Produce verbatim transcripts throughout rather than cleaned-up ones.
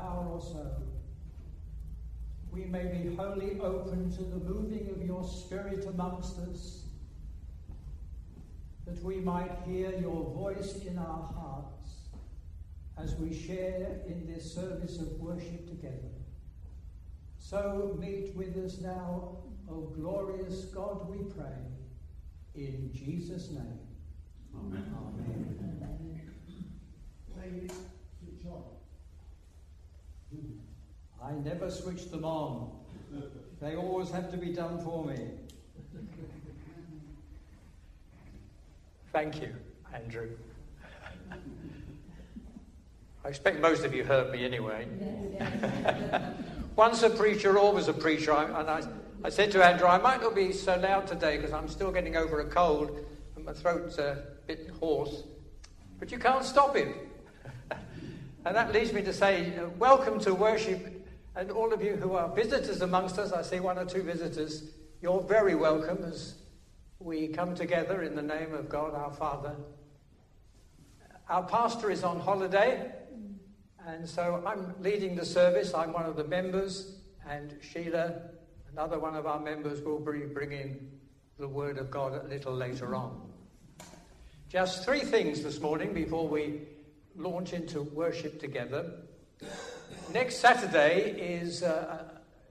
hour or so, we may be wholly open to the moving of your Spirit amongst us, that we might hear your voice in our hearts as we share in this service of worship together. So meet with us now, O glorious God, we pray, in Jesus' name. Amen. Amen. Ladies, switch on. I never switch them on. They always have to be done for me. Thank you, Andrew. I expect most of you heard me anyway. Once a preacher, always a preacher. I, and I, I said to Andrew, I might not be so loud today because I'm still getting over a cold and my throat's a bit hoarse. But you can't stop it. And that leads me to say, uh, welcome to worship. And all of you who are visitors amongst us, I see one or two visitors, you're very welcome as we come together in the name of God our Father. Our pastor is on holiday, and so I'm leading the service. I'm one of the members, and Sheila, another one of our members, will be bringing the Word of God a little later on. Just three things this morning before we launch into worship together. Next Saturday is uh,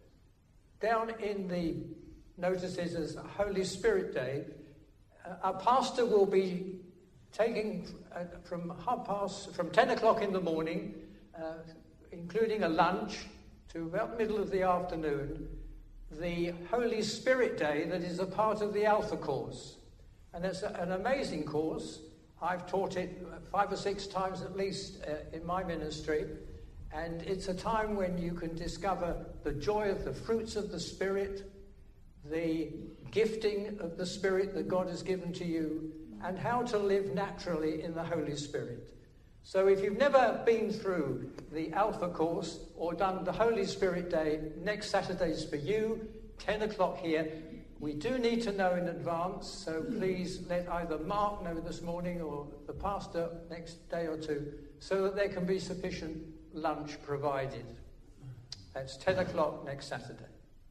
down in the notices as Holy Spirit Day. Uh, our pastor will be taking uh, from half past, from ten o'clock in the morning, uh, including a lunch, to about the middle of the afternoon, the Holy Spirit Day that is a part of the Alpha course. And it's a, an amazing course. I've taught it five or six times at least uh, in my ministry. And it's a time when you can discover the joy of the fruits of the Spirit, the gifting of the Spirit that God has given to you, and how to live naturally in the Holy Spirit. So if you've never been through the Alpha course or done the Holy Spirit Day, next Saturday's for you, ten o'clock here. We do need to know in advance, so please let either Mark know this morning or the pastor next day or two, so that there can be sufficient lunch provided. That's ten o'clock next Saturday.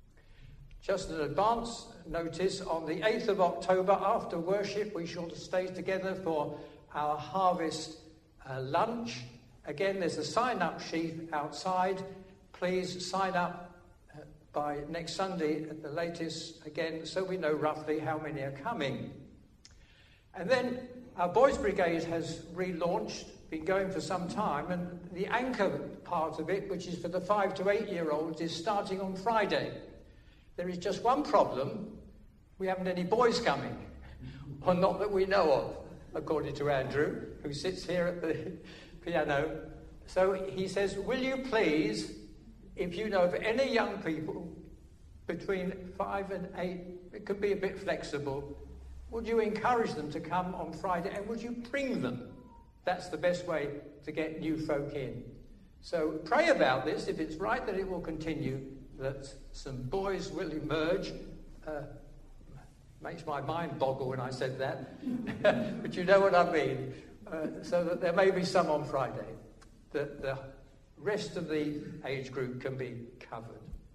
Just an advance notice, on the eighth of October, after worship, we shall stay together for our harvest uh, lunch. Again, there's a sign-up sheet outside. Please sign up uh, by next Sunday at the latest, again, so we know roughly how many are coming. And then our Boys Brigade has relaunched, been going for some time, and the anchor part of it, which is for the five to eight-year-olds, is starting on Friday. There is just one problem. We haven't any boys coming, or not that we know of, according to Andrew, who sits here at the piano. So he says, will you please, if you know of any young people between five and eight, it could be a bit flexible, would you encourage them to come on Friday, and would you bring them? That's the best way to get new folk in. So pray about this. If it's right that it will continue, that some boys will emerge. Uh, makes my mind boggle when I said that, but you know what I mean. Uh, so that there may be some on Friday, that the rest of the age group can be covered.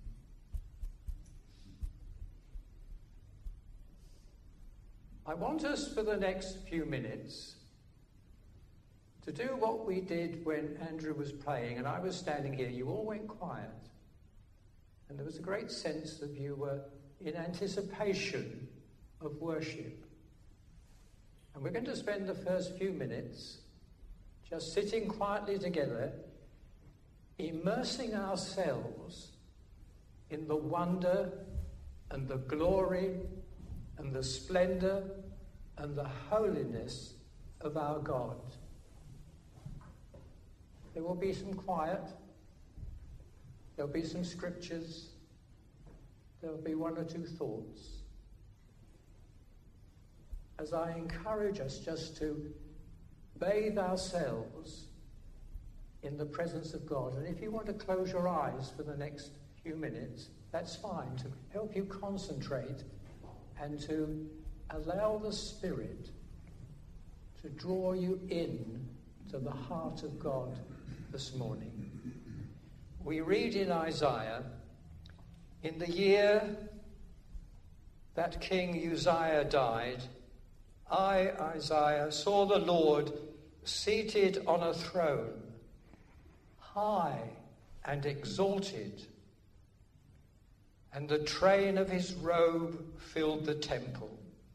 I want us for the next few minutes to do what we did when Andrew was playing and I was standing here. You all went quiet. And there was a great sense that you were in anticipation of worship. And we're going to spend the first few minutes just sitting quietly together, immersing ourselves in the wonder and the glory and the splendor and the holiness of our God. There will be some quiet. There'll be some scriptures. There'll be one or two thoughts. As I encourage us just to bathe ourselves in the presence of God. And if you want to close your eyes for the next few minutes, that's fine, to help you concentrate and to allow the Spirit to draw you in to the heart of God this morning. we read in Isaiah, in the year that King Uzziah died, I, Isaiah, saw the Lord seated on a throne, high and exalted, and the train of his robe filled the temple.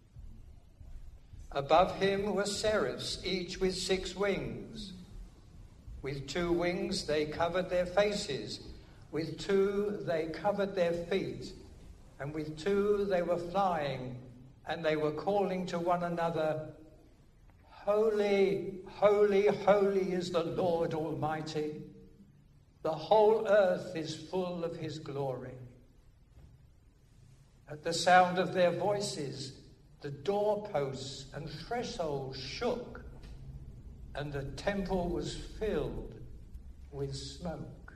Above him were seraphs, each with six wings. With two wings they covered their faces, with two they covered their feet, and with two they were flying, and they were calling to one another, Holy, holy, holy is the Lord Almighty. The whole earth is full of his glory. At the sound of their voices, the doorposts and thresholds shook, and the temple was filled with smoke.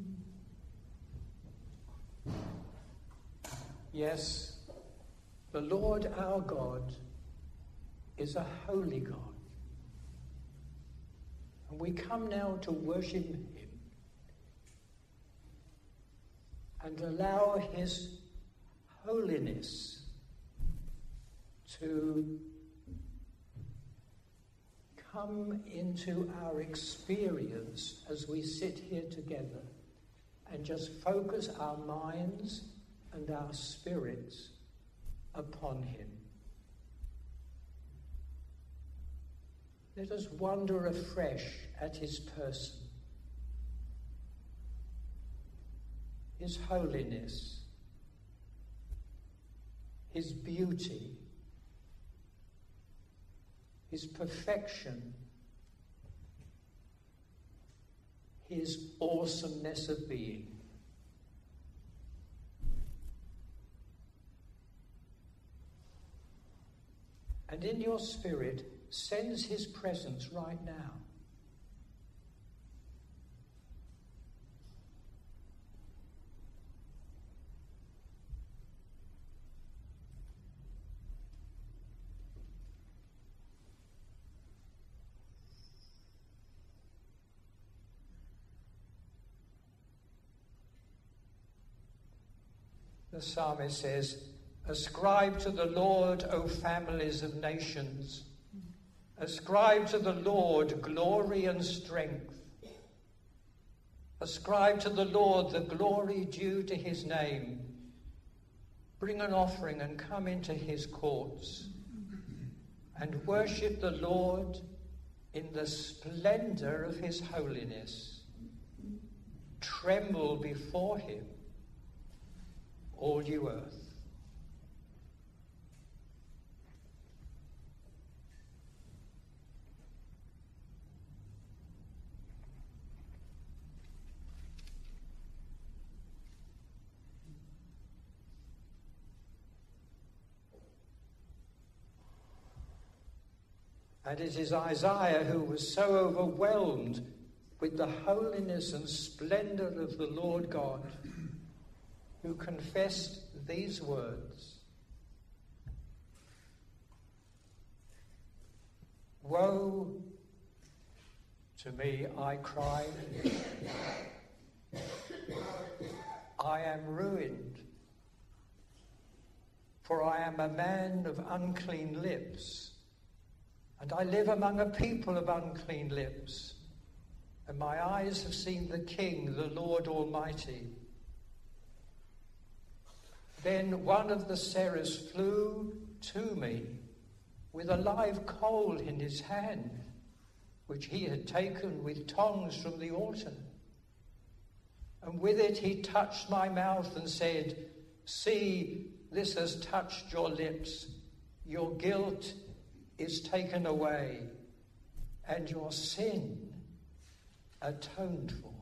Yes, the Lord our God is a holy God. And we come now to worship him and allow his holiness to come into our experience as we sit here together and just focus our minds and our spirits upon him. Let us wonder afresh at his person, his holiness, his beauty, his perfection, his awesomeness of being. And in your spirit, sense his presence right now. The psalmist says, ascribe to the Lord, O families of nations. Ascribe to the Lord glory and strength. Ascribe to the Lord the glory due to his name. Bring an offering and come into his courts. And worship the Lord in the splendor of his holiness. Tremble before him, all you earth. And it is Isaiah who was so overwhelmed with the holiness and splendor of the Lord God, who confessed these words. Woe to me, I cried. I am ruined, for I am a man of unclean lips, and I live among a people of unclean lips, and my eyes have seen the King, the Lord Almighty. Then one of the seraphs flew to me with a live coal in his hand, which he had taken with tongs from the altar. And with it he touched my mouth and said, see, this has touched your lips. Your guilt is taken away, and your sin atoned for.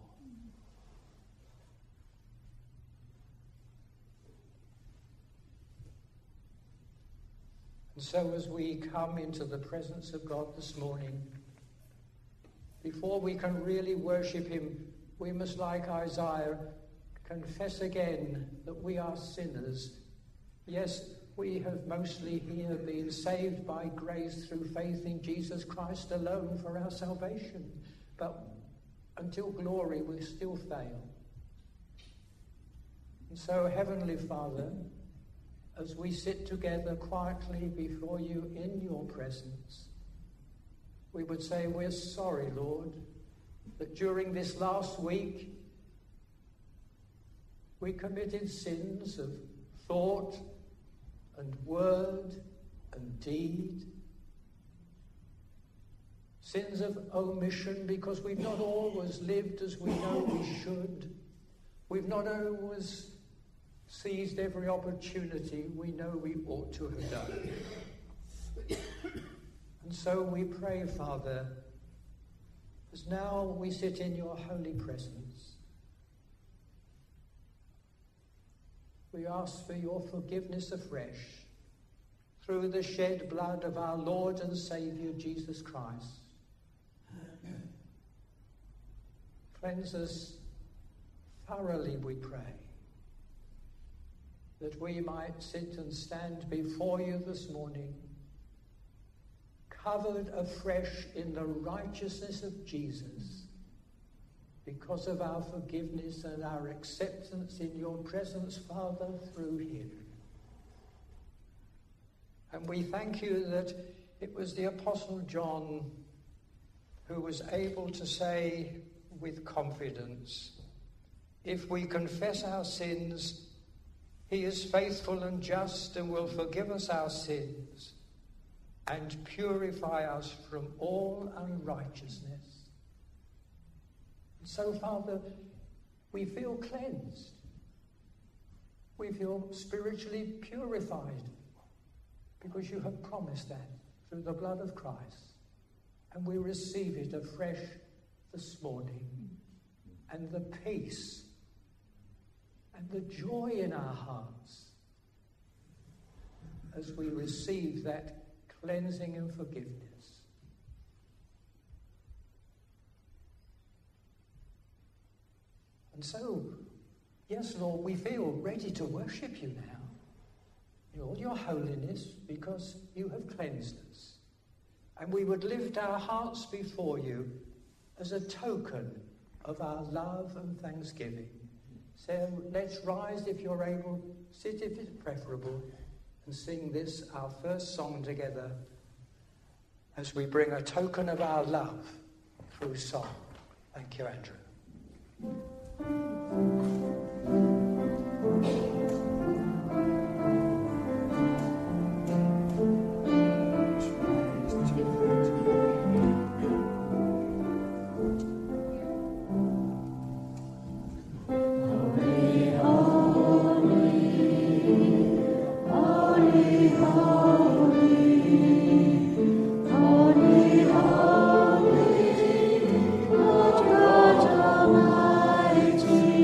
And so as we come into the presence of God this morning, before we can really worship him, we must, like Isaiah, confess again that we are sinners. Yes, we have mostly here been saved by grace through faith in Jesus Christ alone for our salvation. But until glory, we still fail. And so, Heavenly Father, as we sit together quietly before you in your presence, we would say we're sorry, Lord, that during this last week we committed sins of thought and word and deed, sins of omission because we've not always lived as we know we should. We've not always seized every opportunity we know we ought to have done. And so we pray, Father, as now we sit in your holy presence, we ask for your forgiveness afresh through the shed blood of our Lord and Saviour Jesus Christ. Cleanse us thoroughly, we pray, that we might sit and stand before you this morning, covered afresh in the righteousness of Jesus, because of our forgiveness and our acceptance in your presence, Father, through him. And we thank you that it was the Apostle John who was able to say with confidence, if we confess our sins, he is faithful and just and will forgive us our sins and purify us from all unrighteousness. And so, Father, we feel cleansed. We feel spiritually purified because you have promised that through the blood of Christ. And we receive it afresh this morning. And the peace and the joy in our hearts as we receive that cleansing and forgiveness. And so, yes, Lord, we feel ready to worship you now in all your holiness because you have cleansed us. And we would lift our hearts before you as a token of our love and thanksgiving. So let's rise if you're able, sit if it's preferable, and sing this, our first song together, as we bring a token of our love through song. Thank you, Andrew. Almighty.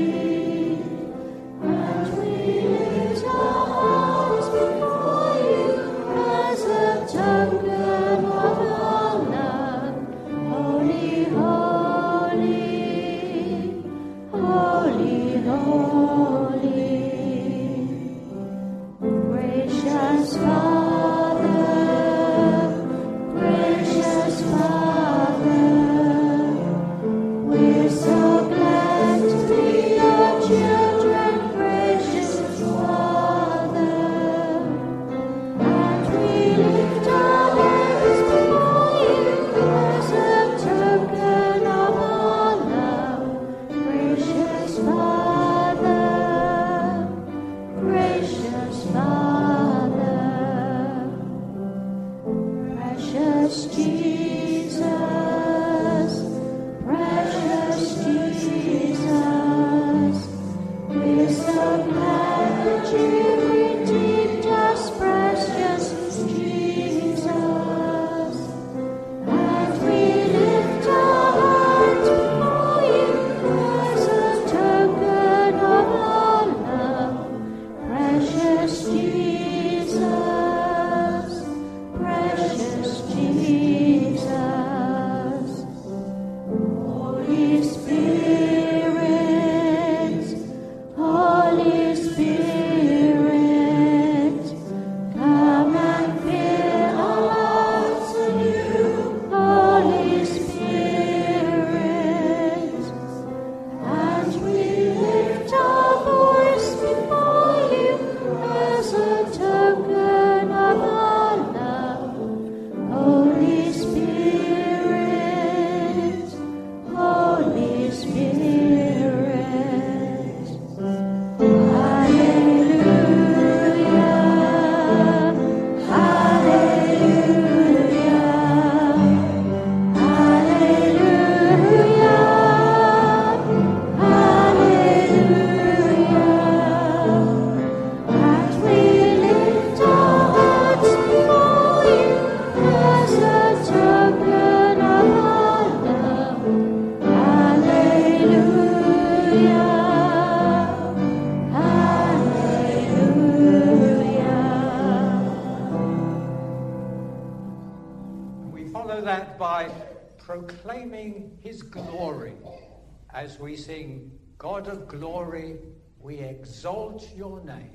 proclaiming his glory as we sing, God of glory, we exalt your name.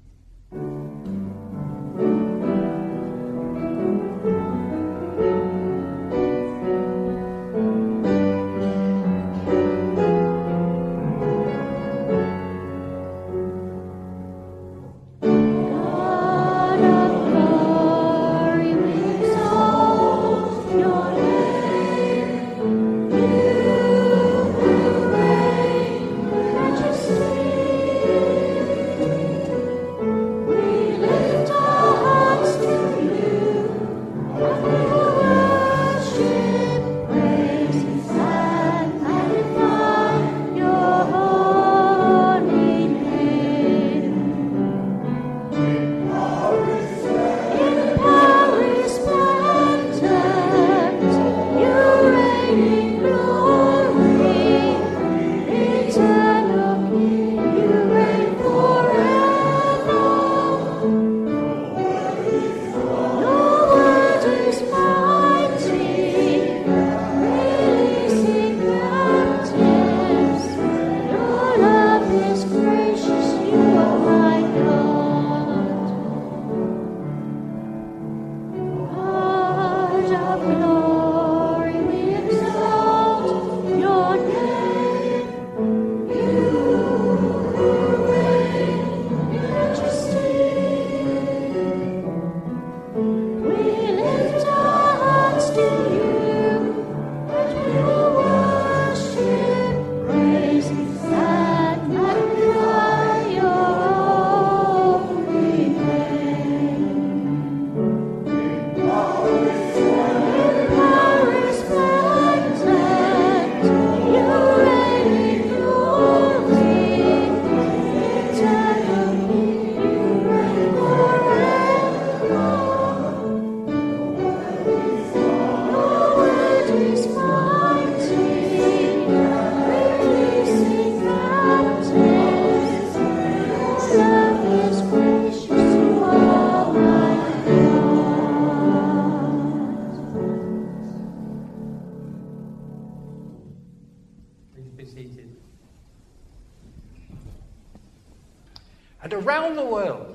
And around the world,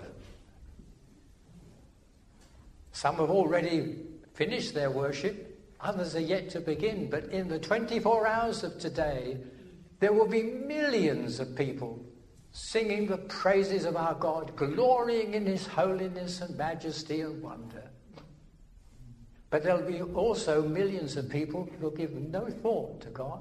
some have already finished their worship, others are yet to begin, but in the twenty-four hours of today, there will be millions of people singing the praises of our God, glorying in his holiness and majesty and wonder. But there'll be also millions of people who will give no thought to God.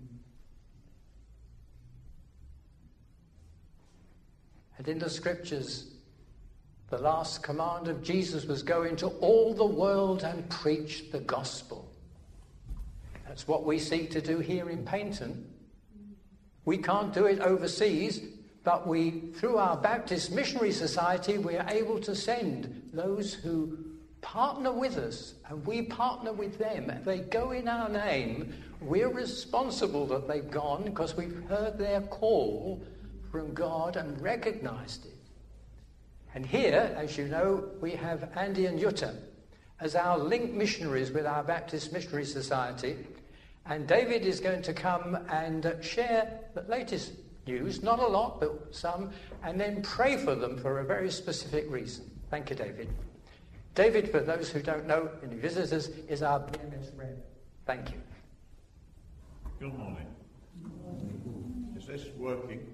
And in the scriptures, the last command of Jesus was go into all the world and preach the gospel. That's what we seek to do here in Paignton. We can't do it overseas, but we, through our Baptist Missionary Society, we are able to send those who partner with us, and we partner with them. If they go in our name, we're responsible that they've gone because we've heard their call from God and recognized it. And here, as you know, we have Andy and Jutta as our link missionaries with our Baptist Missionary Society. And David is going to come and share the latest news, not a lot, but some, and then pray for them for a very specific reason. Thank you, David. David, for those who don't know, any visitors, is our B M S rep. Thank you. Good morning. Is this working?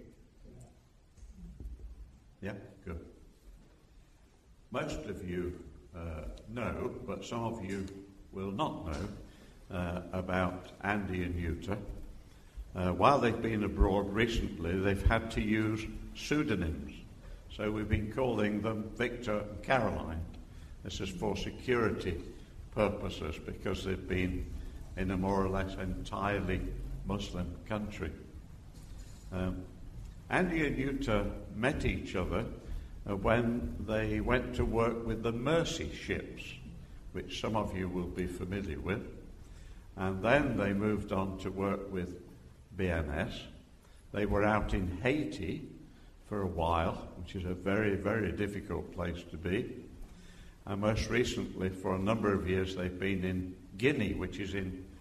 Yeah, good. Most of you uh, know, but some of you will not know uh, about Andy and Jutta. Uh, while they've been abroad recently, they've had to use pseudonyms. So we've been calling them Victor and Caroline. This is for security purposes because they've been in a more or less entirely Muslim country. Um, Andy and Jutta met each other uh, when they went to work with the Mercy ships, which some of you will be familiar with. And then they moved on to work with B M S. They were out in Haiti for a while, which is a very, very difficult place to be. And most recently, for a number of years, they've been in Guinea, which is in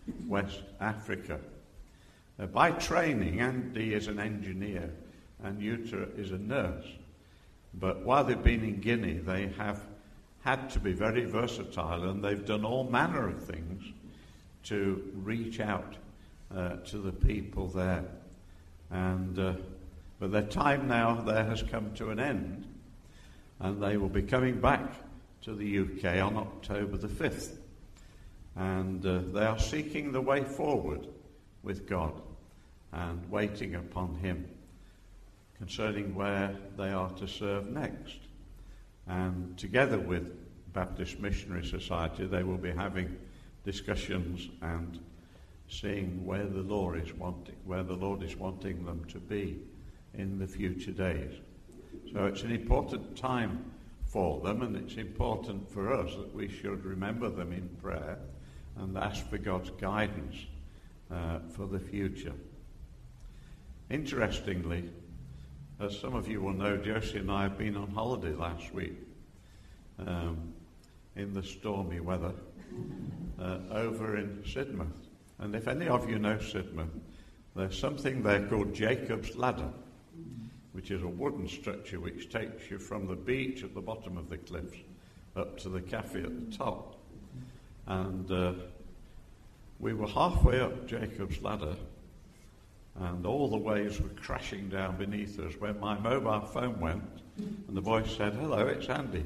West Africa. Uh, by training, Andy is an engineer and Uta is a nurse. But while they've been in Guinea, they have had to be very versatile, and they've done all manner of things to reach out uh, to the people there. And uh, but their time now there has come to an end, and they will be coming back to the U K on October the fifth. And uh, they are seeking the way forward with God and waiting upon Him concerning where they are to serve next. And together with Baptist Missionary Society, they will be having discussions and seeing where the Lord is wanting, where the Lord is wanting them to be in the future days. So it's an important time for them, and it's important for us that we should remember them in prayer and ask for God's guidance uh, for the future. Interestingly, as some of you will know, Josie and I have been on holiday last week um, in the stormy weather uh, over in Sidmouth. And if any of you know Sidmouth, there's something there called Jacob's Ladder, which is a wooden structure which takes you from the beach at the bottom of the cliffs up to the cafe at the top. And uh, we were halfway up Jacob's Ladder, and all the waves were crashing down beneath us when my mobile phone went, and the voice said, "Hello, it's Andy."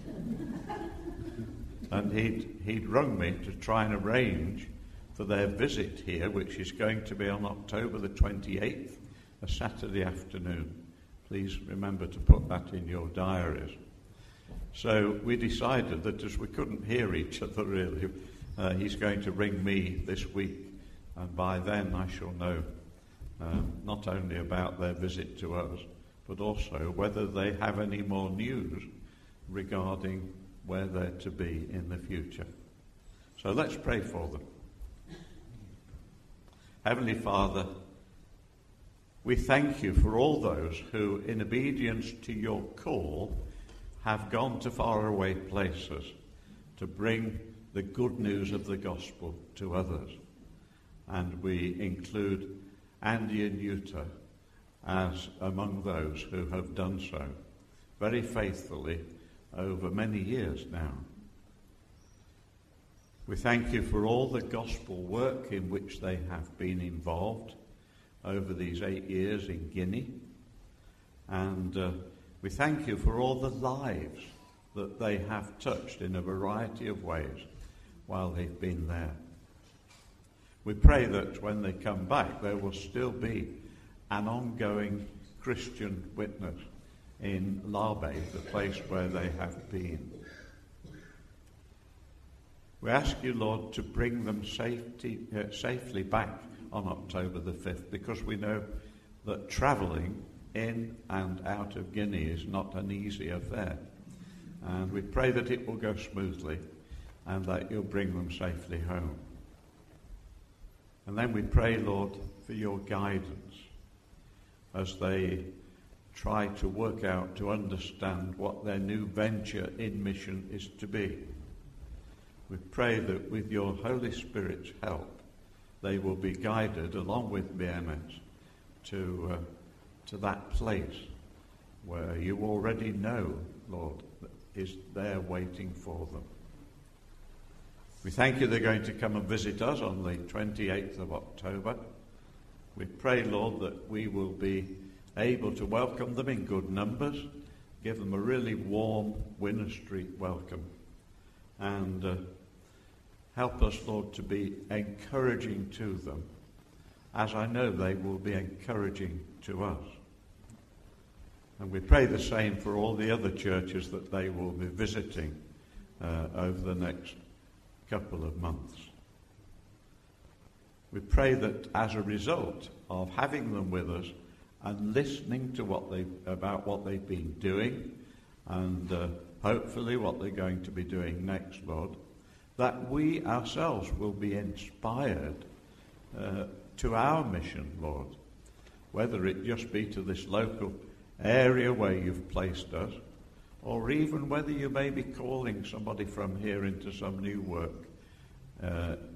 And he'd, he'd rung me to try and arrange for their visit here, which is going to be on October the twenty-eighth, a Saturday afternoon. Please remember to put that in your diaries. So we decided that as we couldn't hear each other really, uh, he's going to ring me this week, and by then I shall know um, not only about their visit to us, but also whether they have any more news regarding where they're to be in the future. So let's pray for them. Heavenly Father, we thank you for all those who, in obedience to your call, have gone to faraway places to bring the good news of the gospel to others. And we include Andy and Uta as among those who have done so very faithfully over many years now. We thank you for all the gospel work in which they have been involved over these eight years in Guinea. And uh, we thank you for all the lives that they have touched in a variety of ways while they've been there. We pray that when they come back, there will still be an ongoing Christian witness in Labe, the place where they have been. We ask you, Lord, to bring them safety, uh, safely back on October the fifth, because we know that travelling in and out of Guinea is not an easy affair. And we pray that it will go smoothly and that you'll bring them safely home. And then we pray, Lord, for your guidance as they try to work out, to understand what their new venture in mission is to be. We pray that with your Holy Spirit's help, they will be guided, along with B M S, to, uh, to that place where you already know, Lord, is there waiting for them. We thank you they're going to come and visit us on the twenty-eighth of October. We pray, Lord, that we will be able to welcome them in good numbers, give them a really warm Winner Street welcome, and uh, help us, Lord, to be encouraging to them, as I know they will be encouraging to us. And we pray the same for all the other churches that they will be visiting uh, over the next couple of months. We pray that as a result of having them with us and listening to what they about what they've been doing, and uh, hopefully what they're going to be doing next, Lord, that we ourselves will be inspired uh, to our mission, Lord, whether it just be to this local area where you've placed us, or even whether you may be calling somebody from here into some new work uh,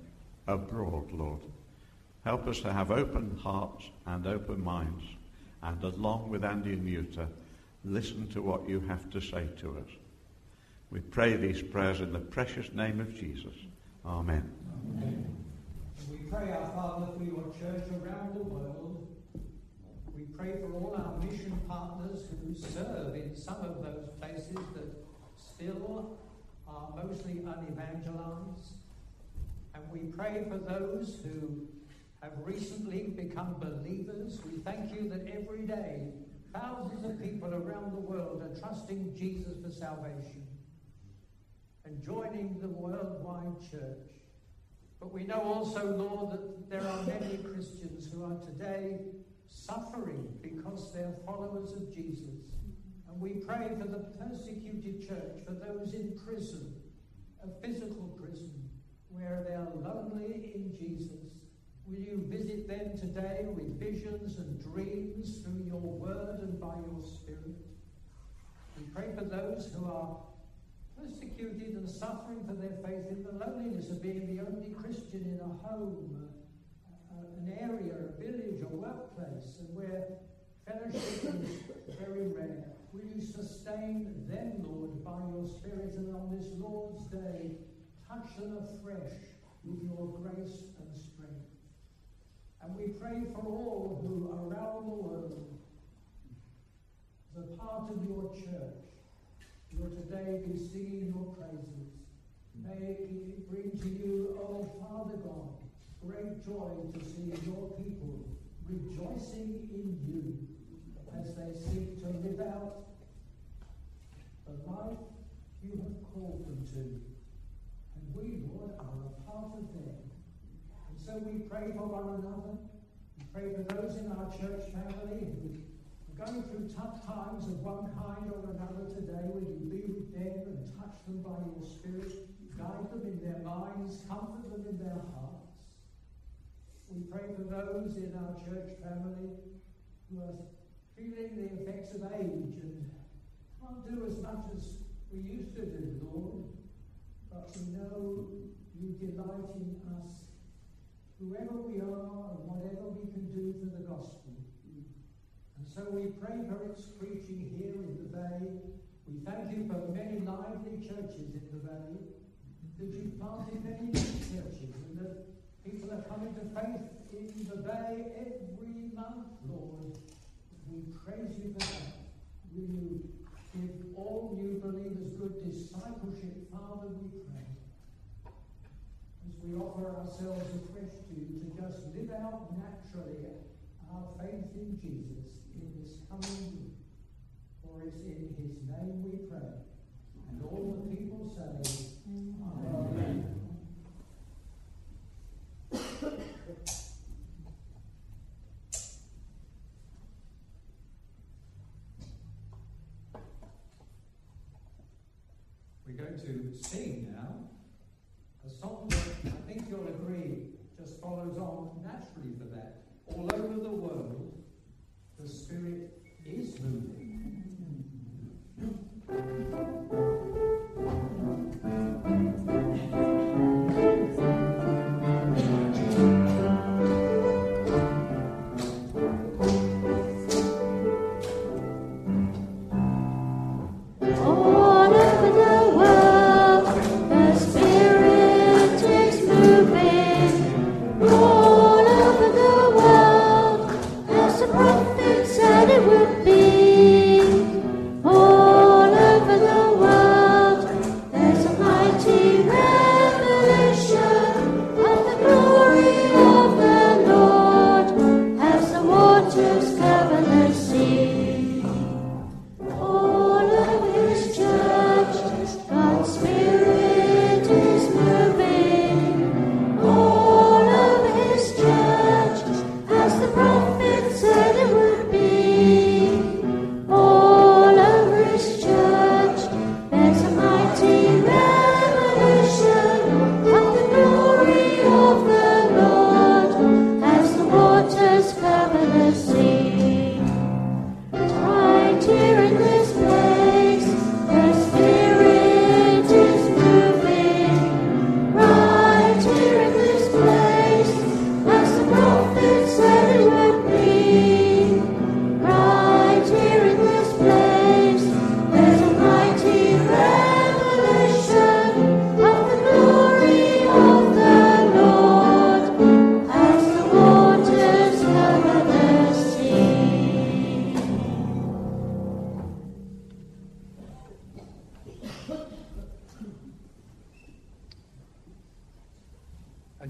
abroad, Lord. Help us to have open hearts and open minds, and along with Andy and Yuta, listen to what you have to say to us. We pray these prayers in the precious name of Jesus. Amen. Amen. We pray, our Father, for your church around the world. We pray for all our mission partners who serve in some of those places that still are mostly unevangelized. And we pray for those who have recently become believers. We thank you that every day thousands of people around the world are trusting Jesus for salvation and joining the worldwide church. But we know also, Lord, that there are many Christians who are today suffering because they're followers of Jesus. And we pray for the persecuted church, for those in prison, a physical prison, where they are lonely in Jesus. Will you visit them today with visions and dreams through your word and by your Spirit? We pray for those who are persecuted and suffering for their faith in the loneliness of being the only Christian in a home, a, a, an area, a village, a workplace, and where fellowship is very rare. Will you sustain them, Lord, by your Spirit, and on this Lord's Day, touch them afresh with your grace and strength. And we pray for all who around the world, as a part of your church, will today be singing your praises. May it bring to you, oh Father God, great joy to see your people rejoicing in you as they seek to live out the life you have called them to. And we, Lord, are a part of them. And so we pray for one another. We pray for those in our church family who are going through tough times of one kind or another today. Will you be with them and touch them by your Spirit? Guide them in their minds. Comfort them in their hearts. We pray for those in our church family who are feeling the effects of age and can't do as much as we used to do, Lord. But we know you delight in us, whoever we are and whatever we can do for the gospel. And so we pray for its preaching here in the valley. We thank you for many lively churches in the valley, that you've planted many new churches, and that people are coming to faith in the valley every month, Lord. We praise you for that. Will you give all new believers good discipleship, Father, we pray. As we offer ourselves afresh to you to just live out naturally our faith in Jesus in this coming week. For it's in his name we pray. And all the people say, Amen. Amen. We're going to sing now a song that I think you'll agree just follows on naturally for that. All over the world, the Spirit is moving. Said it would be.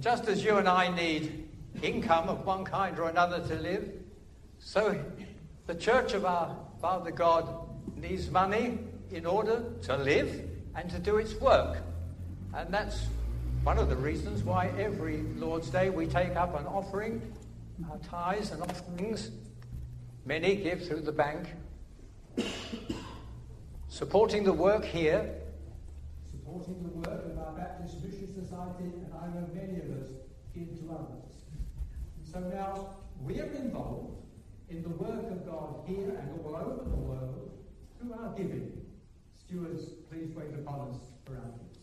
just as you and I need income of one kind or another to live, so the church of our Father God needs money in order to live and to do its work. And that's one of the reasons why every Lord's Day we take up an offering, our tithes and offerings. Many give through the bank, supporting the work here, supporting the work of our Baptist Mission Society, and I know many of us give to others. So now we are involved in the work of God here and all over the world through our giving. Stewards, please wait upon us for our gifts.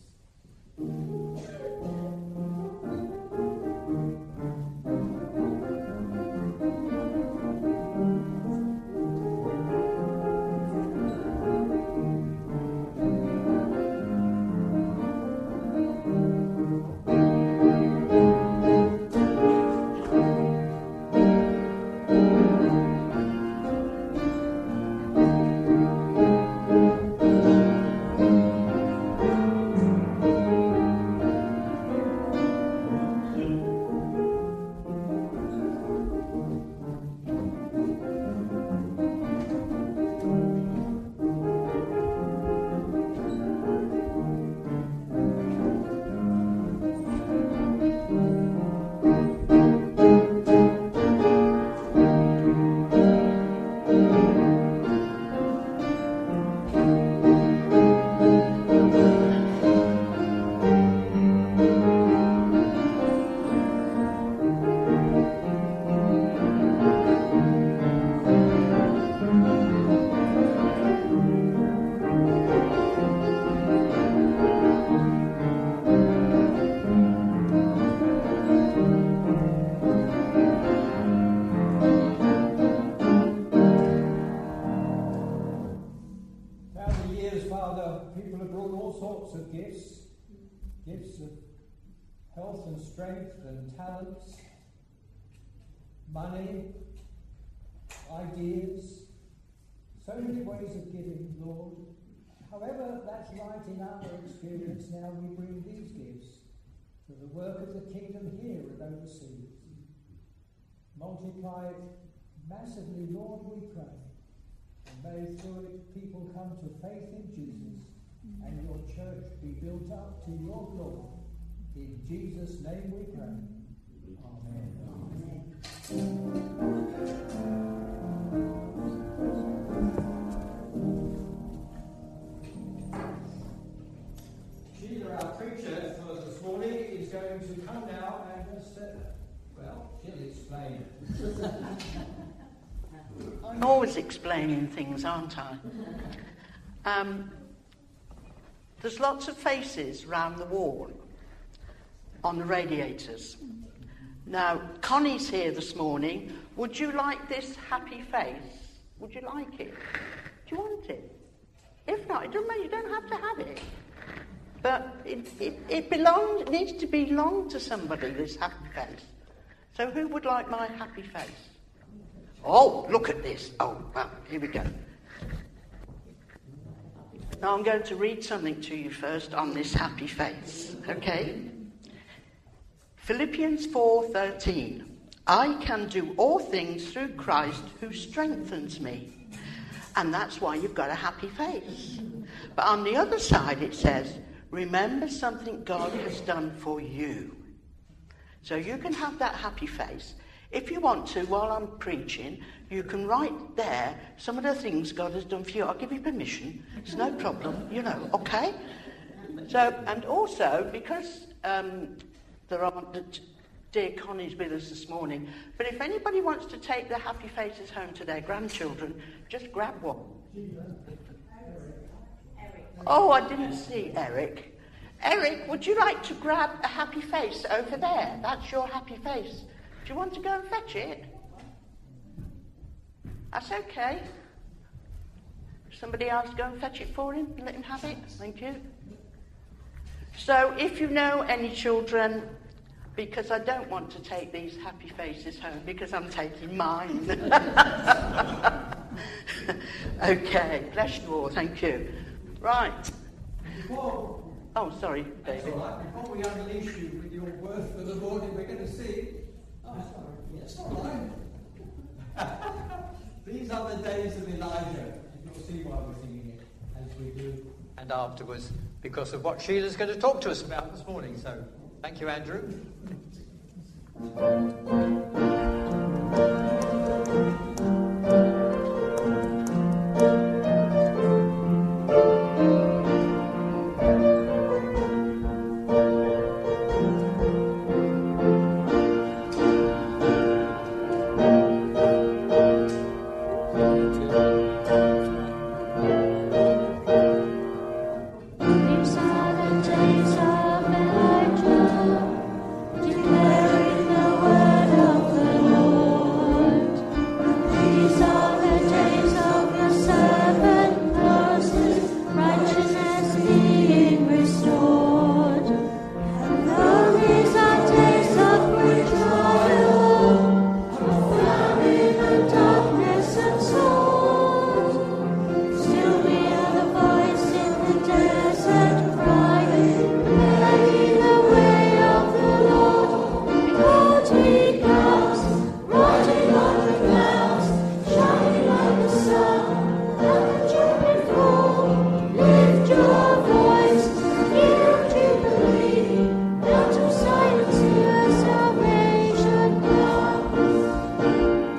Health and strength and talents, money, ideas, so many ways of giving, Lord. However, that's right in our experience now, we bring these gifts for the work of the kingdom here and overseas. Multiply it massively, Lord, we pray. And may through it people come to faith in Jesus and your church be built up to your glory. In Jesus' name we pray. Amen. Amen. Sheila, our preacher for this morning, is going to come now and just, uh, well, she'll explain. I'm always explaining things, aren't I? Um, there's lots of faces round the wall on the radiators. Now, Connie's here this morning. Would you like this happy face? Would you like it? Do you want it? If not, it doesn't matter. You don't have to have it. But it, it, it belongs, it needs to belong to somebody, this happy face. So who would like my happy face? Oh, look at this. Oh, well, here we go. Now I'm going to read something to you first on this happy face, okay? Philippians four thirteen. I can do all things through Christ who strengthens me. And that's why you've got a happy face. But on the other side it says, remember something God has done for you. So you can have that happy face. If you want to, while I'm preaching, you can write there some of the things God has done for you. I'll give you permission. It's no problem, you know, okay? So, and also, because um, there aren't, dear Connie's with us this morning, but if anybody wants to take their happy faces home to their grandchildren, just grab one. Oh, I didn't see Eric. Eric, would you like to grab a happy face over there? That's your happy face. Do you want to go and fetch it? That's okay. Somebody else go and fetch it for him. Let him have it. Thank you. So if you know any children, because I don't want to take these happy faces home because I'm taking mine. Okay, bless you all. Thank you. Right. Before, Oh, sorry, That's David. all right. Before we unleash you with your word for the morning, we're going to sing. Oh, sorry. Yes, all right. These are the days of Elijah. You'll see why we're singing it as we do. And afterwards, because of what Sheila's going to talk to us about this morning. So, thank you, Andrew. These are the days of Elijah, declaring the word of the Lord. These are the days of your servant Moses, righteousness being restored. And though these are days of great trial, of famine and darkness and sword, still we are the voice in the desert crying, preparing the way of the Lord. Behold, he comes, riding on the clouds, shining like the sun, and the trumpet call. Lift your voice, year of jubilee, not of silence, hear salvation come.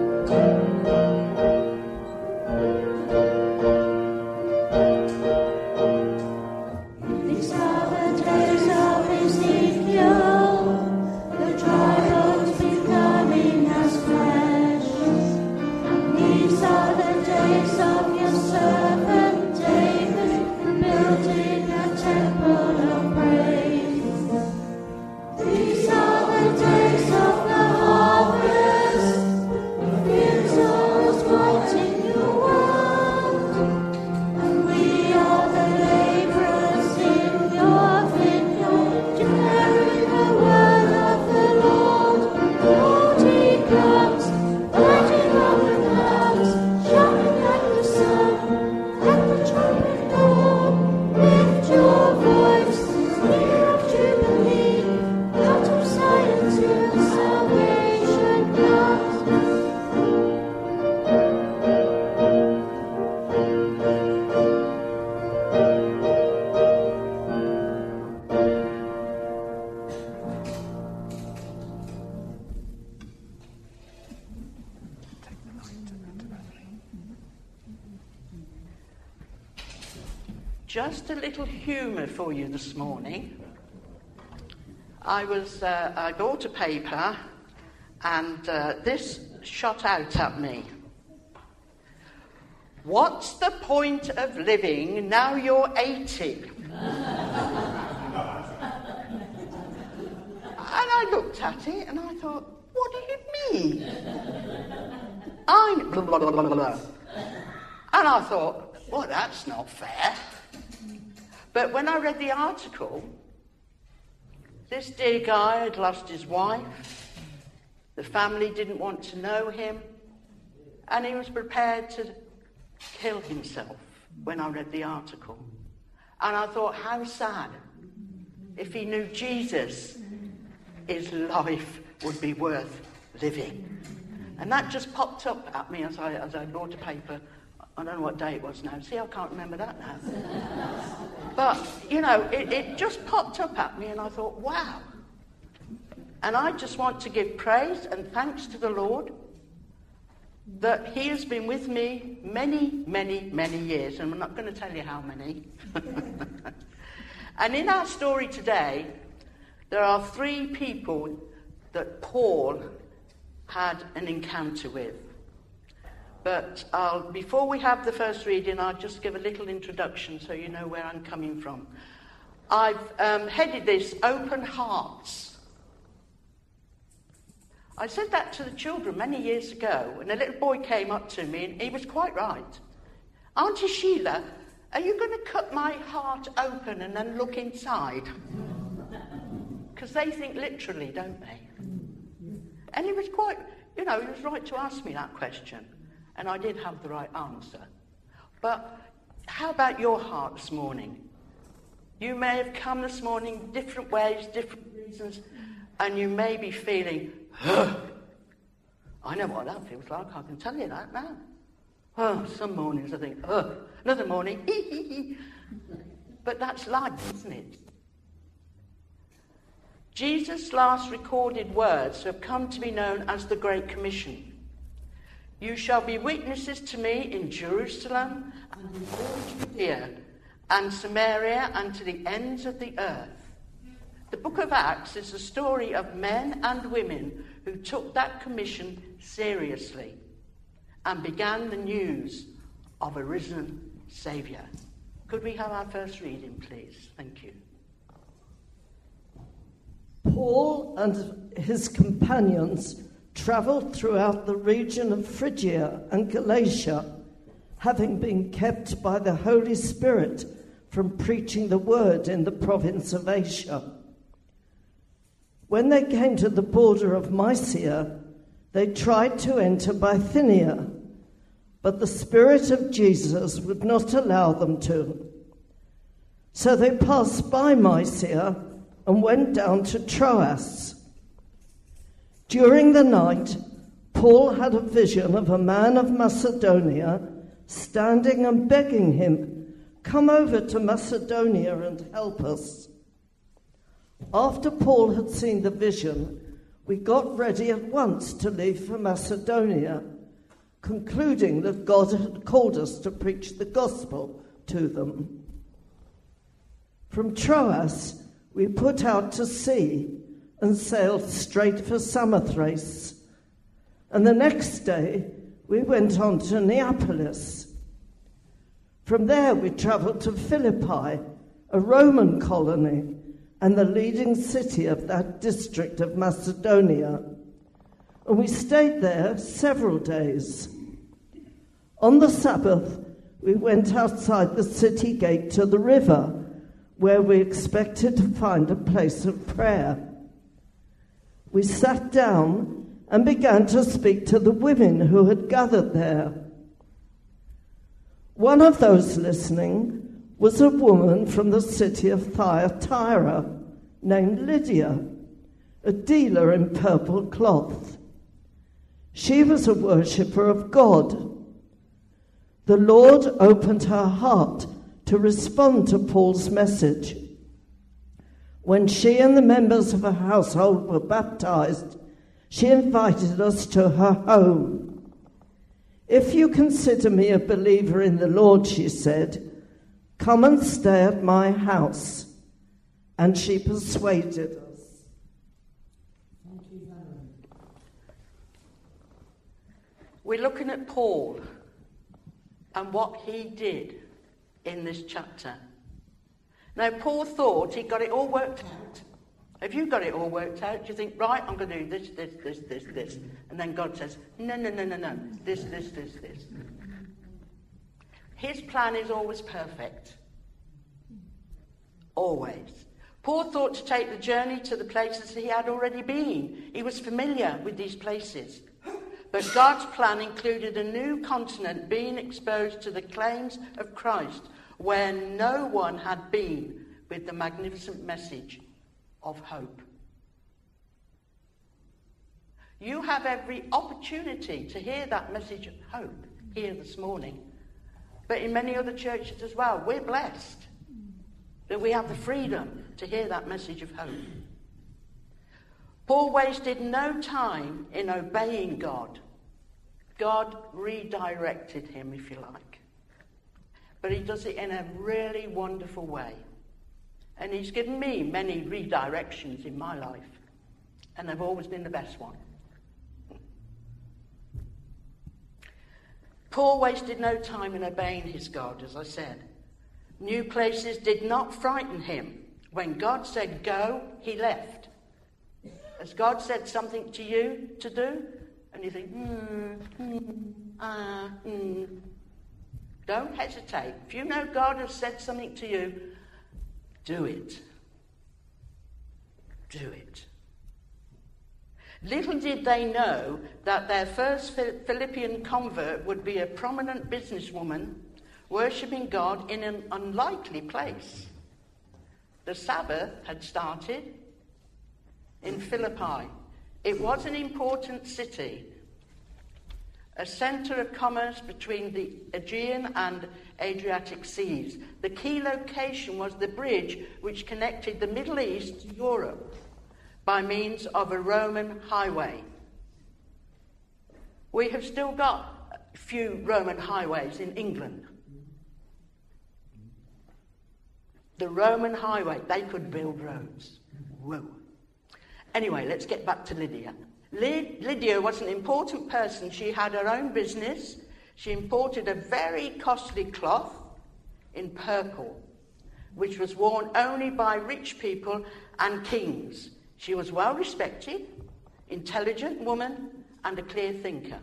These are the days of Ezekiel, the dry bones becoming as flesh. And these are the days of your servant David, building a temple of praise. These are the days of the harvest, the fields are as white in your world. And we are the laborers in your vineyard, declaring the word of the Lord. Behold, he comes, riding on the clouds, shining like the sun. Let the trumpet call, lift your voice, year of jubilee, out of silence your salvation comes. Just a little humour for you this morning. I was, uh, I bought a paper, and uh, this shot out at me. What's the point of living now you're eighty? And I looked at it and I thought, what do you mean? I'm blah, blah, blah, blah, blah. And I thought, well, that's not fair. But when I read the article, this dear guy had lost his wife, the family didn't want to know him, and he was prepared to kill himself when I read the article. And I thought, how sad. If he knew Jesus, his life would be worth living. And that just popped up at me as I, as I bought a paper. I don't know what day it was now. See, I can't remember that now. But, you know, it, it just popped up at me and I thought, wow. And I just want to give praise and thanks to the Lord that he has been with me many, many, many years. And I'm not going to tell you how many. And in our story today, there are three people that Paul had an encounter with. But I'll, before we have the first reading, I'll just give a little introduction so you know where I'm coming from. I've um, headed this Open Hearts. I said that to the children many years ago, and a little boy came up to me, and he was quite right. Auntie Sheila, are you going to cut my heart open and then look inside? Because they think literally, don't they? And he was quite, you know, he was right to ask me that question. And I did have the right answer. But how about your heart this morning? You may have come this morning different ways, different reasons, and you may be feeling, ugh. I know what that feels like, I can tell you that now. Oh, some mornings I think, ugh. Another morning, hee hee hee. But that's life, isn't it? Jesus' last recorded words have come to be known as the Great Commission. You shall be witnesses to me in Jerusalem and in all Judea and Samaria and to the ends of the earth. The book of Acts is the story of men and women who took that commission seriously and began the news of a risen Saviour. Could we have our first reading, please? Thank you. Paul and his companions travelled throughout the region of Phrygia and Galatia, having been kept by the Holy Spirit from preaching the word in the province of Asia. When they came to the border of Mysia, they tried to enter Bithynia, but the Spirit of Jesus would not allow them to. So they passed by Mysia and went down to Troas. During the night, Paul had a vision of a man of Macedonia standing and begging him, "Come over to Macedonia and help us." After Paul had seen the vision, we got ready at once to leave for Macedonia, concluding that God had called us to preach the gospel to them. From Troas, we put out to sea and sailed straight for Samothrace. And the next day, we went on to Neapolis. From there, we travelled to Philippi, a Roman colony, and the leading city of that district of Macedonia. And we stayed there several days. On the Sabbath, we went outside the city gate to the river, where we expected to find a place of prayer. We sat down and began to speak to the women who had gathered there. One of those listening was a woman from the city of Thyatira named Lydia, a dealer in purple cloth. She was a worshipper of God. The Lord opened her heart to respond to Paul's message. When she and the members of her household were baptized, she invited us to her home. "If you consider me a believer in the Lord," she said, "come and stay at my house." And she persuaded us. Thank you, Valerie. We're looking at Paul and what he did in this chapter. Now, Paul thought he got it all worked out. Have you got it all worked out? You think, right, I'm going to do this, this, this, this, this. And then God says, no, no, no, no, no, this, this, this, this. His plan is always perfect. Always. Paul thought to take the journey to the places he had already been. He was familiar with these places. But God's plan included a new continent being exposed to the claims of Christ, where no one had been, with the magnificent message of hope. You have every opportunity to hear that message of hope here this morning. But in many other churches as well, we're blessed that we have the freedom to hear that message of hope. Paul wasted no time in obeying God. God redirected him, if you like. But he does it in a really wonderful way. And he's given me many redirections in my life. And they've always been the best one. Paul wasted no time in obeying his God, as I said. New places did not frighten him. When God said go, he left. Has God said something to you to do? And you think, hmm, hmm, ah, hmm. Don't hesitate. If you know God has said something to you, do it. Do it. Little did they know that their first Philippian convert would be a prominent businesswoman worshipping God in an unlikely place. the Sabbath had started in Philippi. It was an important city, a centre of commerce between the Aegean and Adriatic seas. The key location was the bridge which connected the Middle East to Europe by means of a Roman highway. We have still got a few Roman highways in England. The Roman highway, they could build roads. Whoa. Anyway, let's get back to Lydia. Lydia was an important person. She had her own business. She imported a very costly cloth in purple, which was worn only by rich people and kings. She was well respected, intelligent woman, and a clear thinker.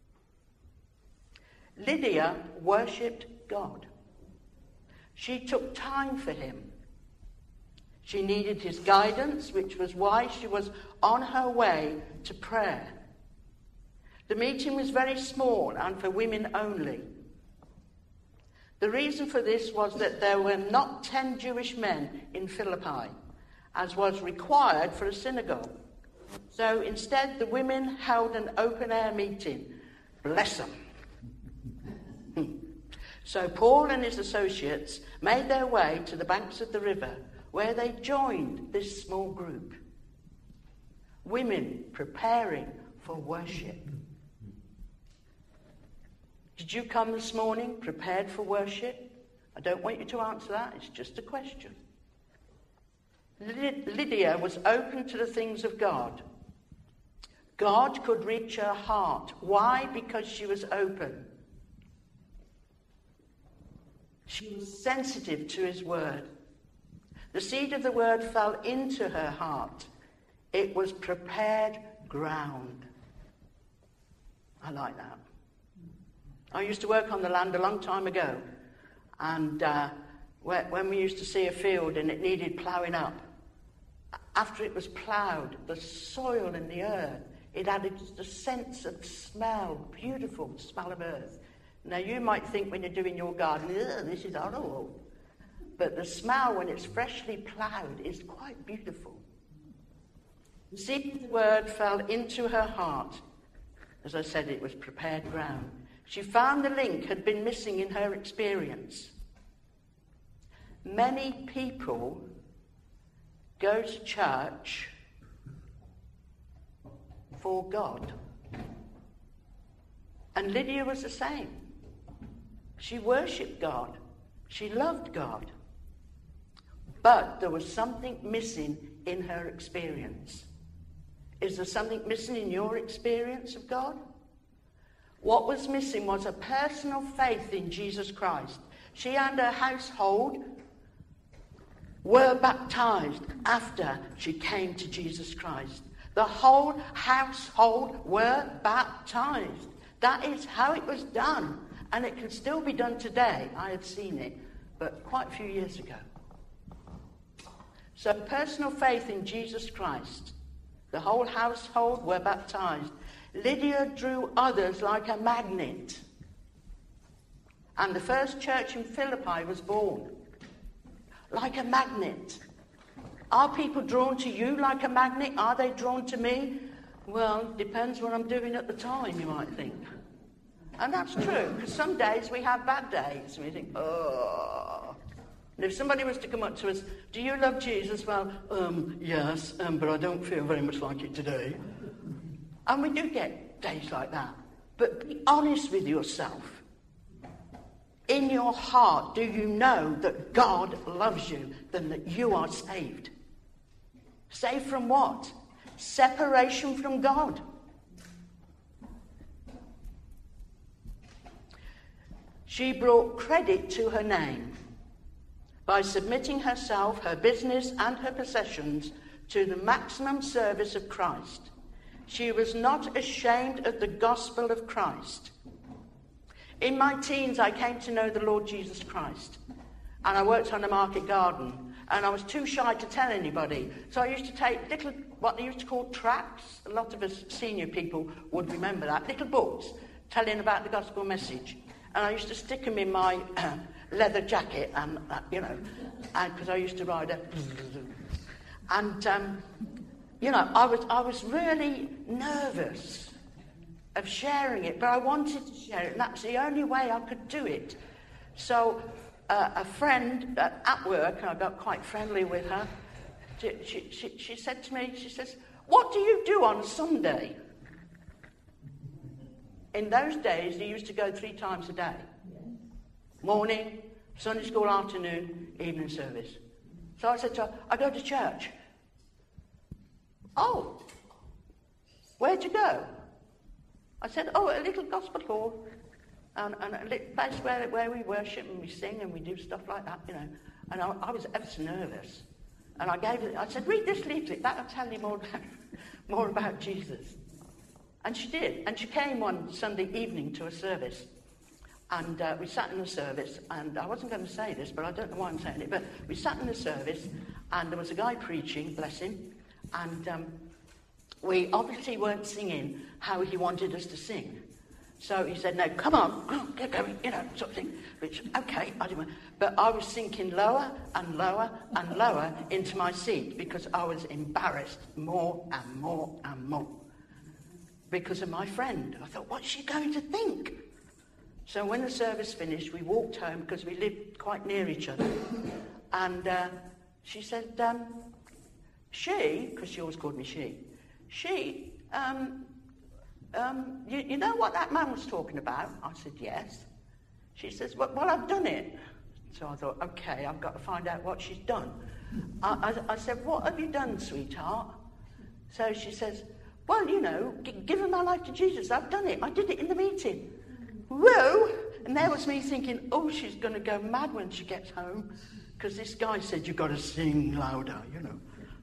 Lydia worshipped God. She took time for him. She needed his guidance, which was why she was on her way to prayer. The meeting was very small and for women only. The reason for this was that there were not ten Jewish men in Philippi, as was required for a synagogue. So instead, the women held an open-air meeting. Bless them. So Paul and his associates made their way to the banks of the river, where they joined this small group. Women preparing for worship. Did you come this morning prepared for worship? I don't want you to answer that. It's just a question. Lydia was open to the things of God. God could reach her heart. Why? Because she was open. She was sensitive to his word. The seed of the word fell into her heart. It was prepared ground. I like that. I used to work on the land a long time ago. And uh, when we used to see a field and it needed ploughing up, after it was ploughed, the soil and the earth, it added just a sense of smell, beautiful smell of earth. Now, you might think when you're doing your garden, this is horrible. But the smell when it's freshly ploughed is quite beautiful. The seed of the word fell into her heart. As I said, it was prepared ground. She found the link had been missing in her experience. Many people go to church for God. And Lydia was the same. She worshipped God. She loved God. But there was something missing in her experience. Is there something missing in your experience of God? What was missing was a personal faith in Jesus Christ. She and her household were baptized after she came to Jesus Christ. The whole household were baptized. That is how it was done. And it can still be done today. I had seen it, but quite a few years ago. So personal faith in Jesus Christ. The whole household were baptized. Lydia drew others like a magnet. And the first church in Philippi was born. Like a magnet. Are people drawn to you like a magnet? Are they drawn to me? Well, depends what I'm doing at the time, you might think. And that's true, because some days we have bad days, and we think, oh. And if somebody was to come up to us, do you love Jesus? Well, um, yes, um, but I don't feel very much like it today. And we do get days like that. But be honest with yourself. In your heart, do you know that God loves you, then that you are saved? Saved from what? Separation from God. She brought credit to her name by submitting herself, her business, and her possessions to the maximum service of Christ. She was not ashamed of the gospel of Christ. In my teens, I came to know the Lord Jesus Christ, and I worked on a market garden, and I was too shy to tell anybody. So I used to take little, what they used to call tracts. A lot of us senior people would remember that. Little books telling about the gospel message. And I used to stick them in my leather jacket, and uh, you know, and because I used to ride a, and um, you know, I was I was really nervous of sharing it, but I wanted to share it, and that's the only way I could do it. So uh, a friend uh, at work, and I got quite friendly with her. She, she, she said to me, she says, "What do you do on a Sunday?" In those days, they used to go three times a day. Morning, Sunday school, afternoon, evening service. So I said to her, "I go to church." "Oh, where'd you go?" I said, "Oh, a little gospel hall, and, and a little place where, where we worship and we sing and we do stuff like that, you know." And I, I was ever so nervous. And I gave it, I said, "Read this leaflet, that'll tell you more about, more about Jesus." And she did. And she came one Sunday evening to a service. And uh, we sat in the service, and I wasn't going to say this, but I don't know why I'm saying it, but we sat in the service, and there was a guy preaching, bless him, and um, we obviously weren't singing how he wanted us to sing. So he said, "No, come on, come on, get going," you know, sort of thing, which, okay, I didn't, but I was sinking lower and lower and lower into my seat because I was embarrassed more and more and more because of my friend. I thought, what's she going to think? So when the service finished, we walked home because we lived quite near each other. And uh, she said, um, she, because she always called me she, she, um, um, you, you know what that man was talking about? I said, yes. She says, well, well, I've done it. So I thought, okay, I've got to find out what she's done. I, I, I said, what have you done, sweetheart? So she says, well, you know, g- giving my life to Jesus. I've done it. I did it in the meeting. Whoa! And there was me thinking, oh, she's going to go mad when she gets home because this guy said, you've got to sing louder, you know.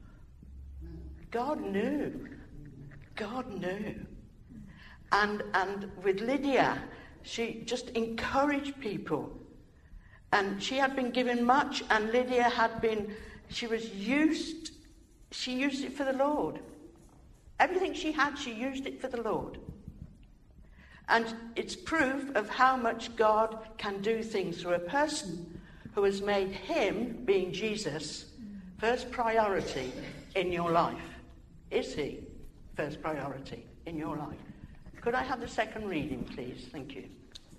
God knew. God knew. And, and with Lydia, she just encouraged people. And she had been given much, and Lydia had been, she was used, she used it for the Lord. Everything she had, she used it for the Lord. And it's proof of how much God can do things through a person who has made him, being Jesus, first priority in your life. Is he first priority in your life? Could I have the second reading, please? Thank you.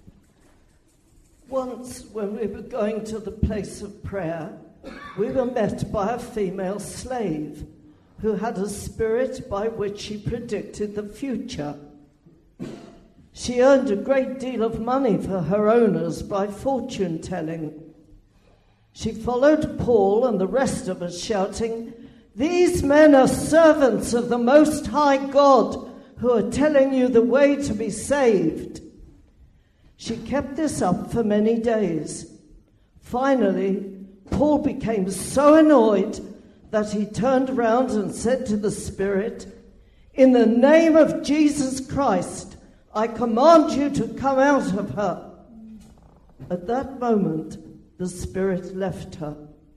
Once, when we were going to the place of prayer, we were met by a female slave who had a spirit by which she predicted the future. She earned a great deal of money for her owners by fortune-telling. She followed Paul and the rest of us shouting, "These men are servants of the Most High God who are telling you the way to be saved." She kept this up for many days. Finally, Paul became so annoyed that he turned around and said to the spirit, "In the name of Jesus Christ, I command you to come out of her." At that moment, the spirit left her.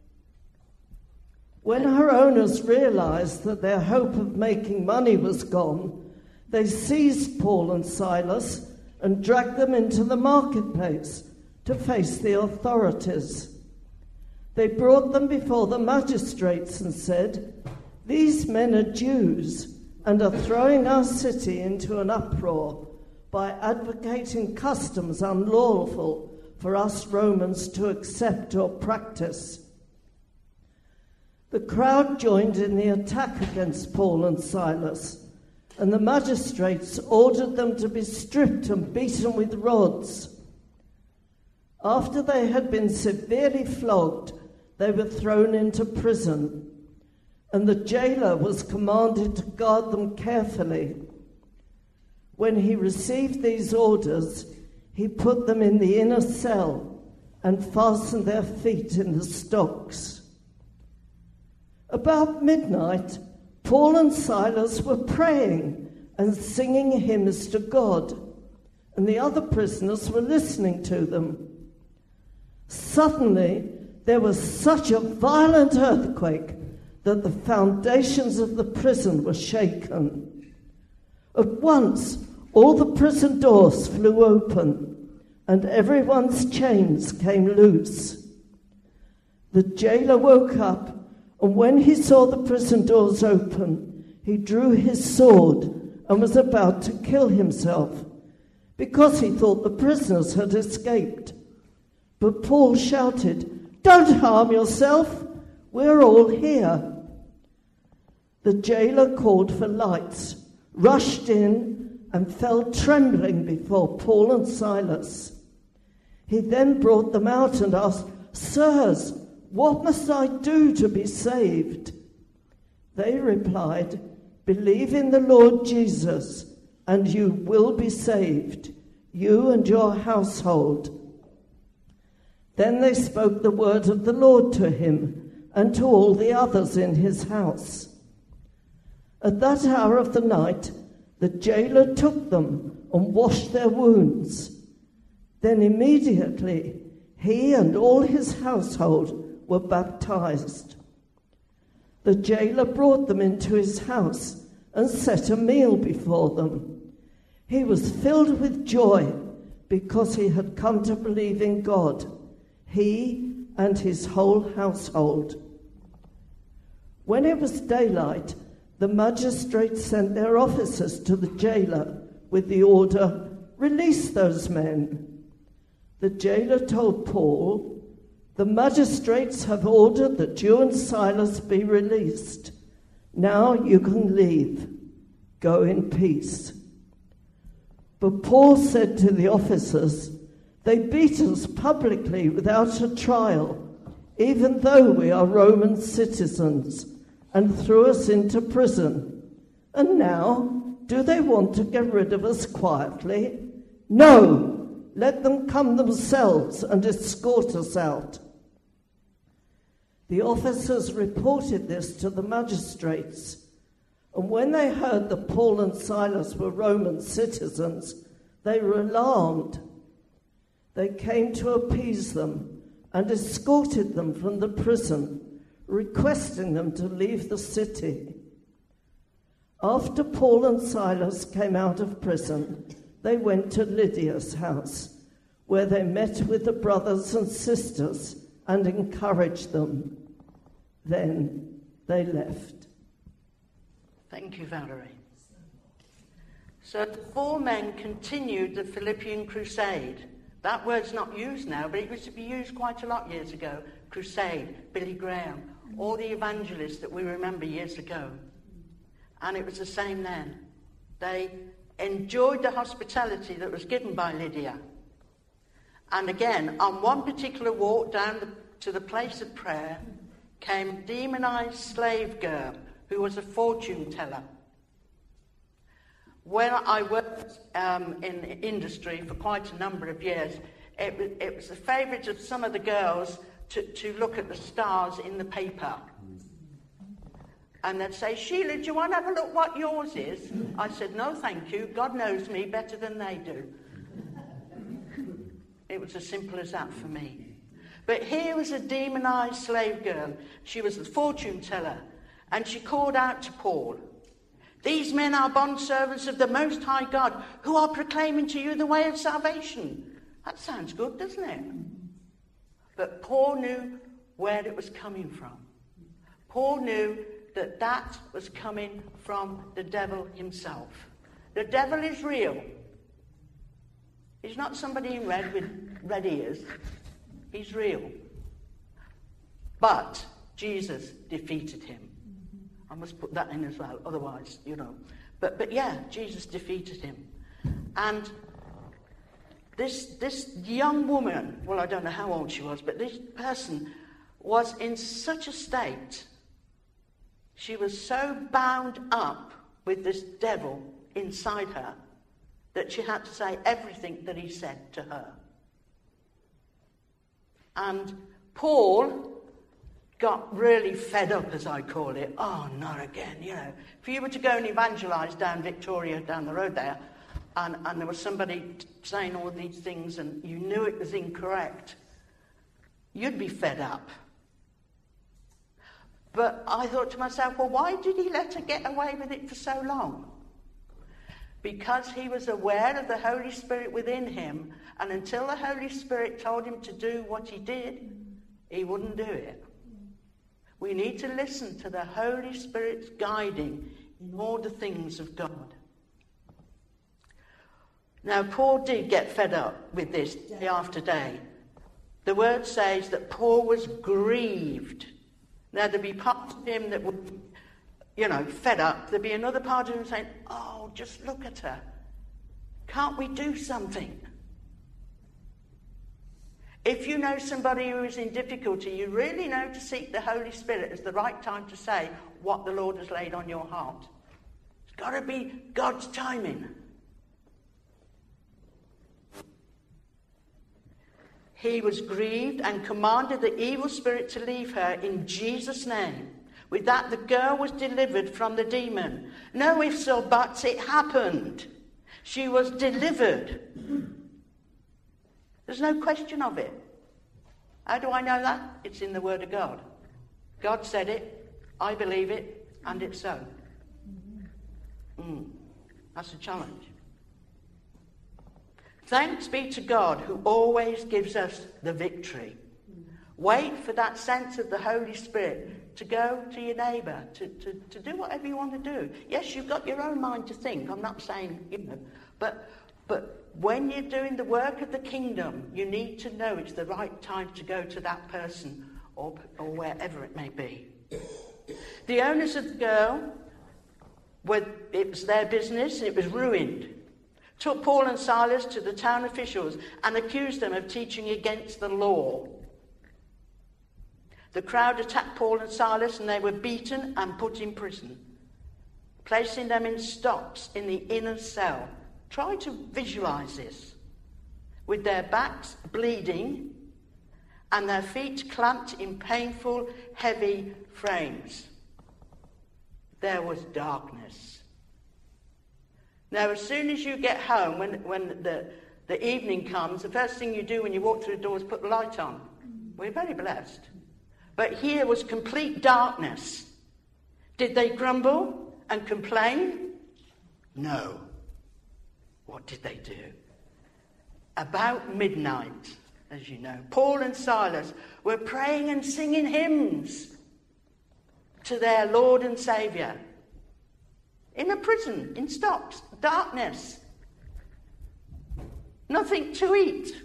When her owners realized that their hope of making money was gone, they seized Paul and Silas and dragged them into the marketplace to face the authorities. They brought them before the magistrates and said, "These men are Jews and are throwing our city into an uproar by advocating customs unlawful for us Romans to accept or practice." The crowd joined in the attack against Paul and Silas, and the magistrates ordered them to be stripped and beaten with rods. After they had been severely flogged, they were thrown into prison, and the jailer was commanded to guard them carefully. When he received these orders, he put them in the inner cell and fastened their feet in the stocks. About midnight, Paul and Silas were praying and singing hymns to God, and the other prisoners were listening to them. Suddenly, there was such a violent earthquake that the foundations of the prison were shaken. At once, all the prison doors flew open, and everyone's chains came loose. The jailer woke up, and when he saw the prison doors open, he drew his sword and was about to kill himself, because he thought the prisoners had escaped. But Paul shouted, "Don't harm yourself, we're all here." The jailer called for lights, rushed in, and fell trembling before Paul and Silas. He then brought them out and asked, "Sirs, what must I do to be saved?" They replied, "Believe in the Lord Jesus, and you will be saved, you and your household." Then they spoke the word of the Lord to him and to all the others in his house. At that hour of the night, the jailer took them and washed their wounds. Then immediately he and all his household were baptized. The jailer brought them into his house and set a meal before them. He was filled with joy because he had come to believe in God, he and his whole household. When it was daylight, the magistrates sent their officers to the jailer with the order, "Release those men." The jailer told Paul, "The magistrates have ordered that you and Silas be released. Now you can leave. Go in peace." But Paul said to the officers, "They beat us publicly without a trial, even though we are Roman citizens, and threw us into prison. And now, do they want to get rid of us quietly? No, let them come themselves and escort us out." The officers reported this to the magistrates, and when they heard that Paul and Silas were Roman citizens, they were alarmed. They came to appease them and escorted them from the prison, requesting them to leave the city. After Paul and Silas came out of prison, they went to Lydia's house, where they met with the brothers and sisters and encouraged them. Then they left. Thank you, Valerie. So the four men continued the Philippian crusade. That word's not used now, but it used to be used quite a lot years ago. Crusade, Billy Graham, all the evangelists that we remember years ago. And it was the same then. They enjoyed the hospitality that was given by Lydia. And again, on one particular walk down the, to the place of prayer, came a demonized slave girl who was a fortune teller. When I worked um, in industry for quite a number of years, it was, it was the favourite of some of the girls to, to look at the stars in the paper. And they'd say, "Sheila, do you want to have a look what yours is?" I said, "No, thank you. God knows me better than they do." It was as simple as that for me. But here was a demonized slave girl. She was the fortune teller. And she called out to Paul, "These men are bondservants of the Most High God, who are proclaiming to you the way of salvation." That sounds good, doesn't it? But Paul knew where it was coming from. Paul knew that that was coming from the devil himself. The devil is real. He's not somebody in red with red ears. He's real. But Jesus defeated him. I must put that in as well, otherwise, you know. But but yeah, Jesus defeated him. And this this young woman, well, I don't know how old she was, but this person was in such a state. She was so bound up with this devil inside her that she had to say everything that he said to her. And Paul got really fed up, as I call it. Oh, not again, you know. If you were to go and evangelise down Victoria, down the road there, and, and there was somebody saying all these things and you knew it was incorrect, you'd be fed up. But I thought to myself, well, why did he let her get away with it for so long? because he was aware of the Holy Spirit within him, and until the Holy Spirit told him to do what he did, he wouldn't do it. We need to listen to the Holy Spirit's guiding in all the things of God. Now, Paul did get fed up with this day after day. The word says that Paul was grieved. Now, there'd be parts of him that would, you know, fed up. There'd be another part of him saying, oh, just look at her. Can't we do something? If you know somebody who is in difficulty, you really know to seek the Holy Spirit as the right time to say what the Lord has laid on your heart. It's got to be God's timing. He was grieved and commanded the evil spirit to leave her in Jesus' name. With that, the girl was delivered from the demon. No ifs or buts, it happened. She was delivered. There's no question of it. How do I know that? It's in the Word of God. God said it, I believe it, and it's so. Mm. That's a challenge. Thanks be to God who always gives us the victory. Wait for that sense of the Holy Spirit to go to your neighbour, to, to, to do whatever you want to do. Yes, you've got your own mind to think. I'm not saying, you know, but but when you're doing the work of the kingdom, you need to know it's the right time to go to that person or, or wherever it may be. The owners of the girl, were, it was their business and it was ruined. Took Paul and Silas to the town officials and accused them of teaching against the law. The crowd attacked Paul and Silas and they were beaten and put in prison, placing them in stocks in the inner cell. Try to visualize this. With their backs bleeding and their feet clamped in painful, heavy frames. There was darkness. Now, as soon as you get home, when, when the, the evening comes, the first thing you do when you walk through the door is put the light on. We're very blessed. But here was complete darkness. Did they grumble and complain? No. What did they do? About midnight, as you know, Paul and Silas were praying and singing hymns to their Lord and Saviour. In a prison, in stocks, darkness. Nothing to eat.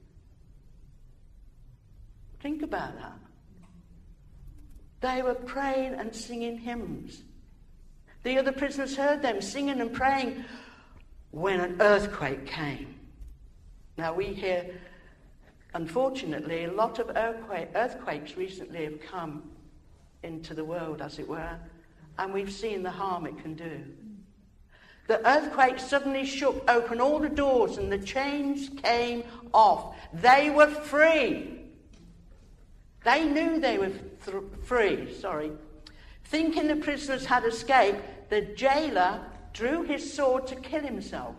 Think about that. They were praying and singing hymns. The other prisoners heard them singing and praying when an earthquake came. Now we hear, unfortunately, a lot of earthquake, earthquakes recently have come into the world, as it were, and we've seen the harm it can do. The earthquake suddenly shook open all the doors and the chains came off. They were free. They knew they were th- free, sorry. Thinking the prisoners had escaped, the jailer drew his sword to kill himself.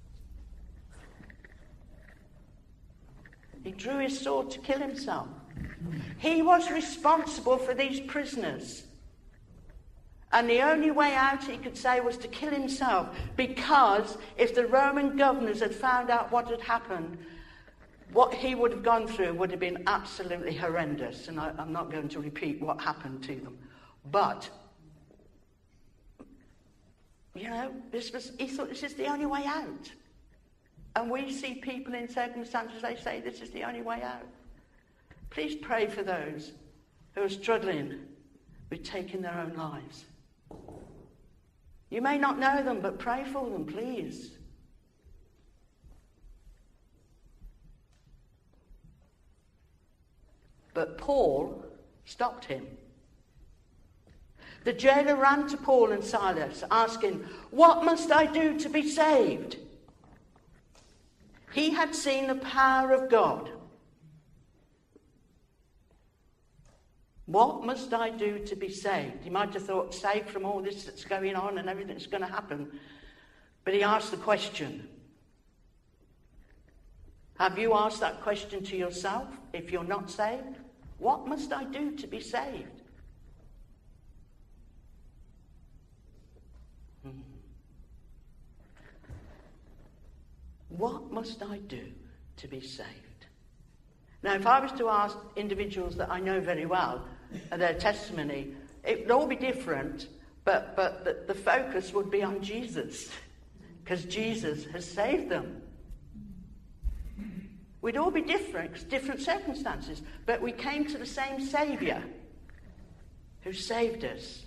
He drew his sword to kill himself. He was responsible for these prisoners. And the only way out, he could say, was to kill himself. Because if the Roman governors had found out what had happened, what he would have gone through would have been absolutely horrendous. And I, I'm not going to repeat what happened to them. But, you know, this was, he thought this is the only way out. And we see people in circumstances, they say this is the only way out. Please pray for those who are struggling with taking their own lives. You may not know them, but pray for them, please. But Paul stopped him. The jailer ran to Paul and Silas, asking, "What must I do to be saved?" He had seen the power of God. What must I do to be saved? He might have thought, saved from all this that's going on and everything that's going to happen. But he asked the question. Have you asked that question to yourself if you're not saved? What must I do to be saved? what must I do to be saved? Now, if I was to ask individuals that I know very well their testimony, it would all be different, but, but the, the focus would be on Jesus, because Jesus has saved them. We'd all be different, different circumstances, but we came to the same Saviour who saved us.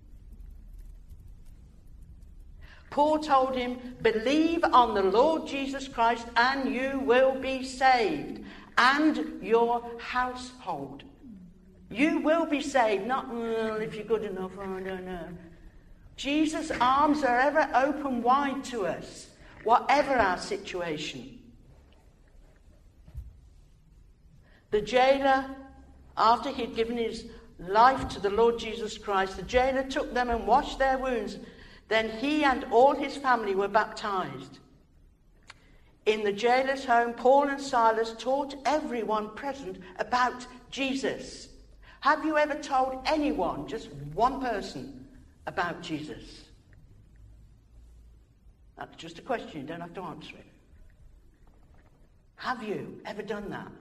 Paul told him, believe on the Lord Jesus Christ and you will be saved, and your household. You will be saved, not well, if you're good enough, oh, I don't know. Jesus' arms are ever open wide to us, whatever our situation. The jailer, after he'd given his life to the Lord Jesus Christ, the jailer took them and washed their wounds. Then he and all his family were baptized. In the jailer's home, Paul and Silas taught everyone present about Jesus. Have you ever told anyone, just one person, about Jesus? That's just a question, you don't have to answer it. Have you ever done that?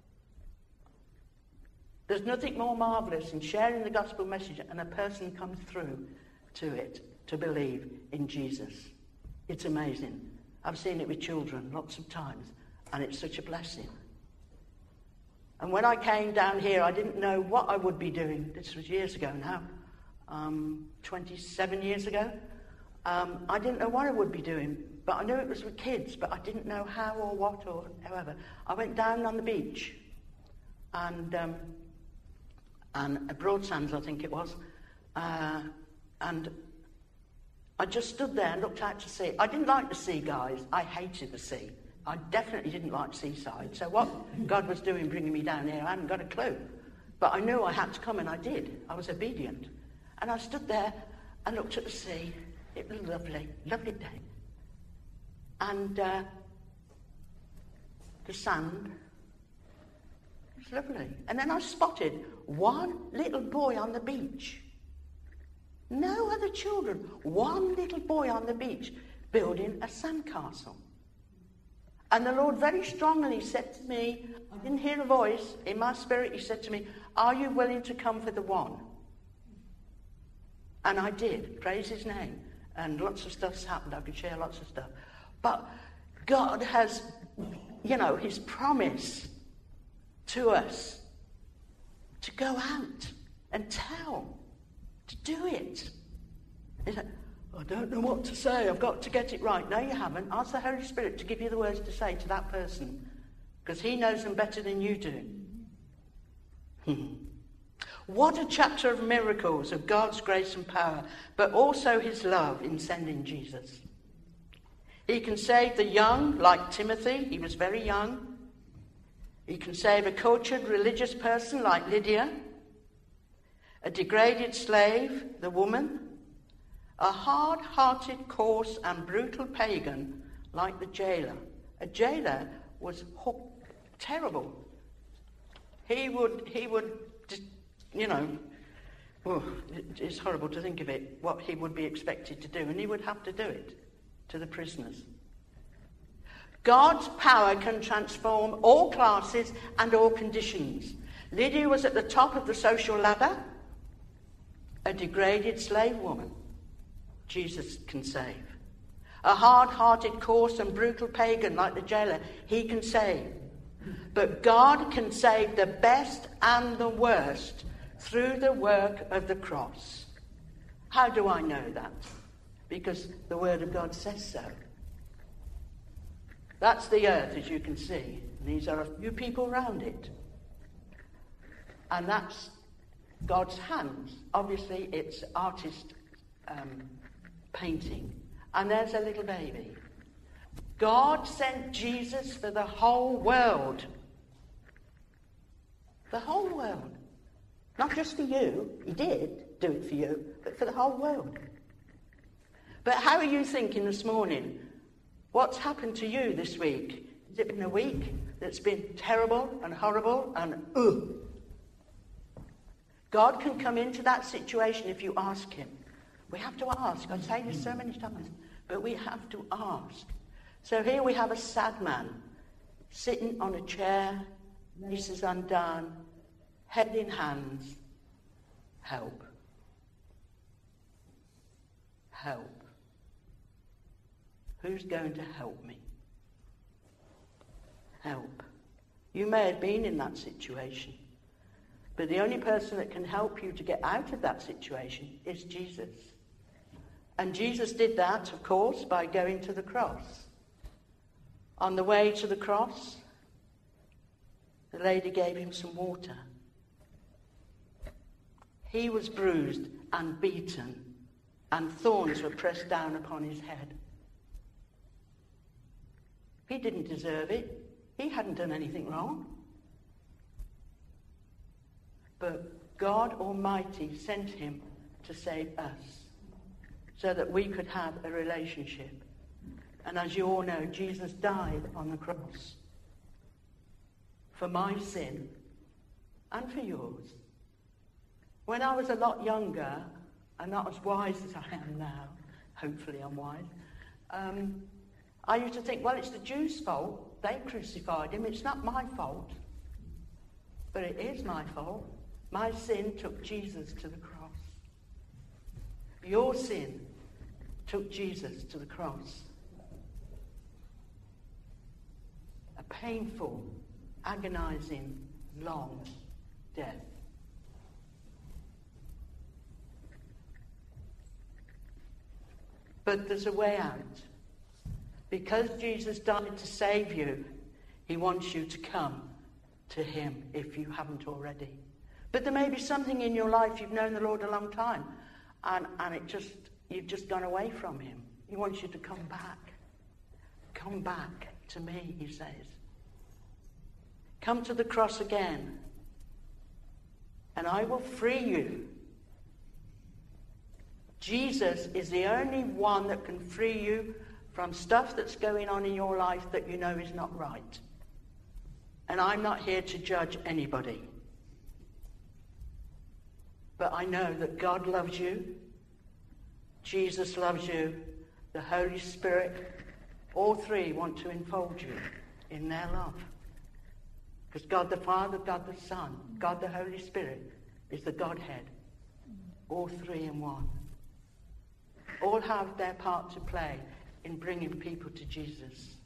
There's nothing more marvellous than sharing the gospel message and a person comes through to it to believe in Jesus. It's amazing. I've seen it with children lots of times, and it's such a blessing. And when I came down here, I didn't know what I would be doing. This was years ago now, um, twenty-seven years ago. Um, I didn't know what I would be doing, but I knew it was with kids, but I didn't know how or what or however. I went down on the beach, and um, and at Broadsands, I think it was, uh, and I just stood there and looked out to sea. I didn't like the sea, guys. I hated the sea. I definitely didn't like seaside. So what God was doing bringing me down here, I haven't got a clue. But I knew I had to come, and I did. I was obedient. And I stood there and looked at the sea. It was lovely, lovely day. And uh, the sand was lovely. And then I spotted one little boy on the beach. No other children. One little boy on the beach building a sandcastle. And the Lord very strongly said to me, I didn't hear a voice, in my spirit he said to me, are you willing to come for the one? And I did, praise his name. And lots of stuff's happened, I could share lots of stuff. But God has, you know, his promise to us to go out and tell, to do it. It's like, I don't know what to say, I've got to get it right. No, you haven't. Ask the Holy Spirit to give you the words to say to that person, because he knows them better than you do. What a chapter of miracles, of God's grace and power, but also his love in sending Jesus. He can save the young, like Timothy, he was very young. He can save a cultured religious person like Lydia, a degraded slave, the woman, a hard-hearted, coarse and brutal pagan like the jailer. A jailer was ho- terrible. He would, he would, you know, oh, it's horrible to think of it, what he would be expected to do, and he would have to do it to the prisoners. God's power can transform all classes and all conditions. Lydia was at the top of the social ladder, a degraded slave woman. Jesus can save. A hard-hearted, coarse and brutal pagan like the jailer, he can save. But God can save the best and the worst through the work of the cross. How do I know that? Because the Word of God says so. That's the earth, as you can see. These are a few people around it. And that's God's hands. Obviously, it's artist um, painting. And there's a little baby. God sent Jesus for the whole world. The whole world. Not just for you. He did do it for you, but for the whole world. But how are you thinking this morning? What's happened to you this week? Has it been a week that's been terrible and horrible and ugh? God can come into that situation if you ask him. We have to ask. I say this so many times, but we have to ask. So here we have a sad man sitting on a chair, laces undone, head in hands. Help. Help. Who's going to help me? Help. You may have been in that situation, but the only person that can help you to get out of that situation is Jesus. And Jesus did that, of course, by going to the cross. On the way to the cross, the lady gave him some water. He was bruised and beaten, and thorns were pressed down upon his head. He didn't deserve it. He hadn't done anything wrong. But God Almighty sent him to save us, so that we could have a relationship. And as you all know, Jesus died on the cross for my sin and for yours. When I was a lot younger and not as wise as I am now, hopefully I'm wise, um, I used to think, well, it's the Jews' fault. They crucified him. It's not my fault. But it is my fault. My sin took Jesus to the cross. Your sin took Jesus to the cross. A painful, agonizing, long death. But there's a way out. Because Jesus died to save you, he wants you to come to him if you haven't already. But there may be something in your life, you've known the Lord a long time, and, and it just you've just gone away from him. He wants you to come back. Come back to me, he says. Come to the cross again, and I will free you. Jesus is the only one that can free you from stuff that's going on in your life that you know is not right. And I'm not here to judge anybody. But I know that God loves you, Jesus loves you, the Holy Spirit, all three want to enfold you in their love. Because God the Father, God the Son, God the Holy Spirit is the Godhead. All three in one. All have their part to play in bringing people to Jesus.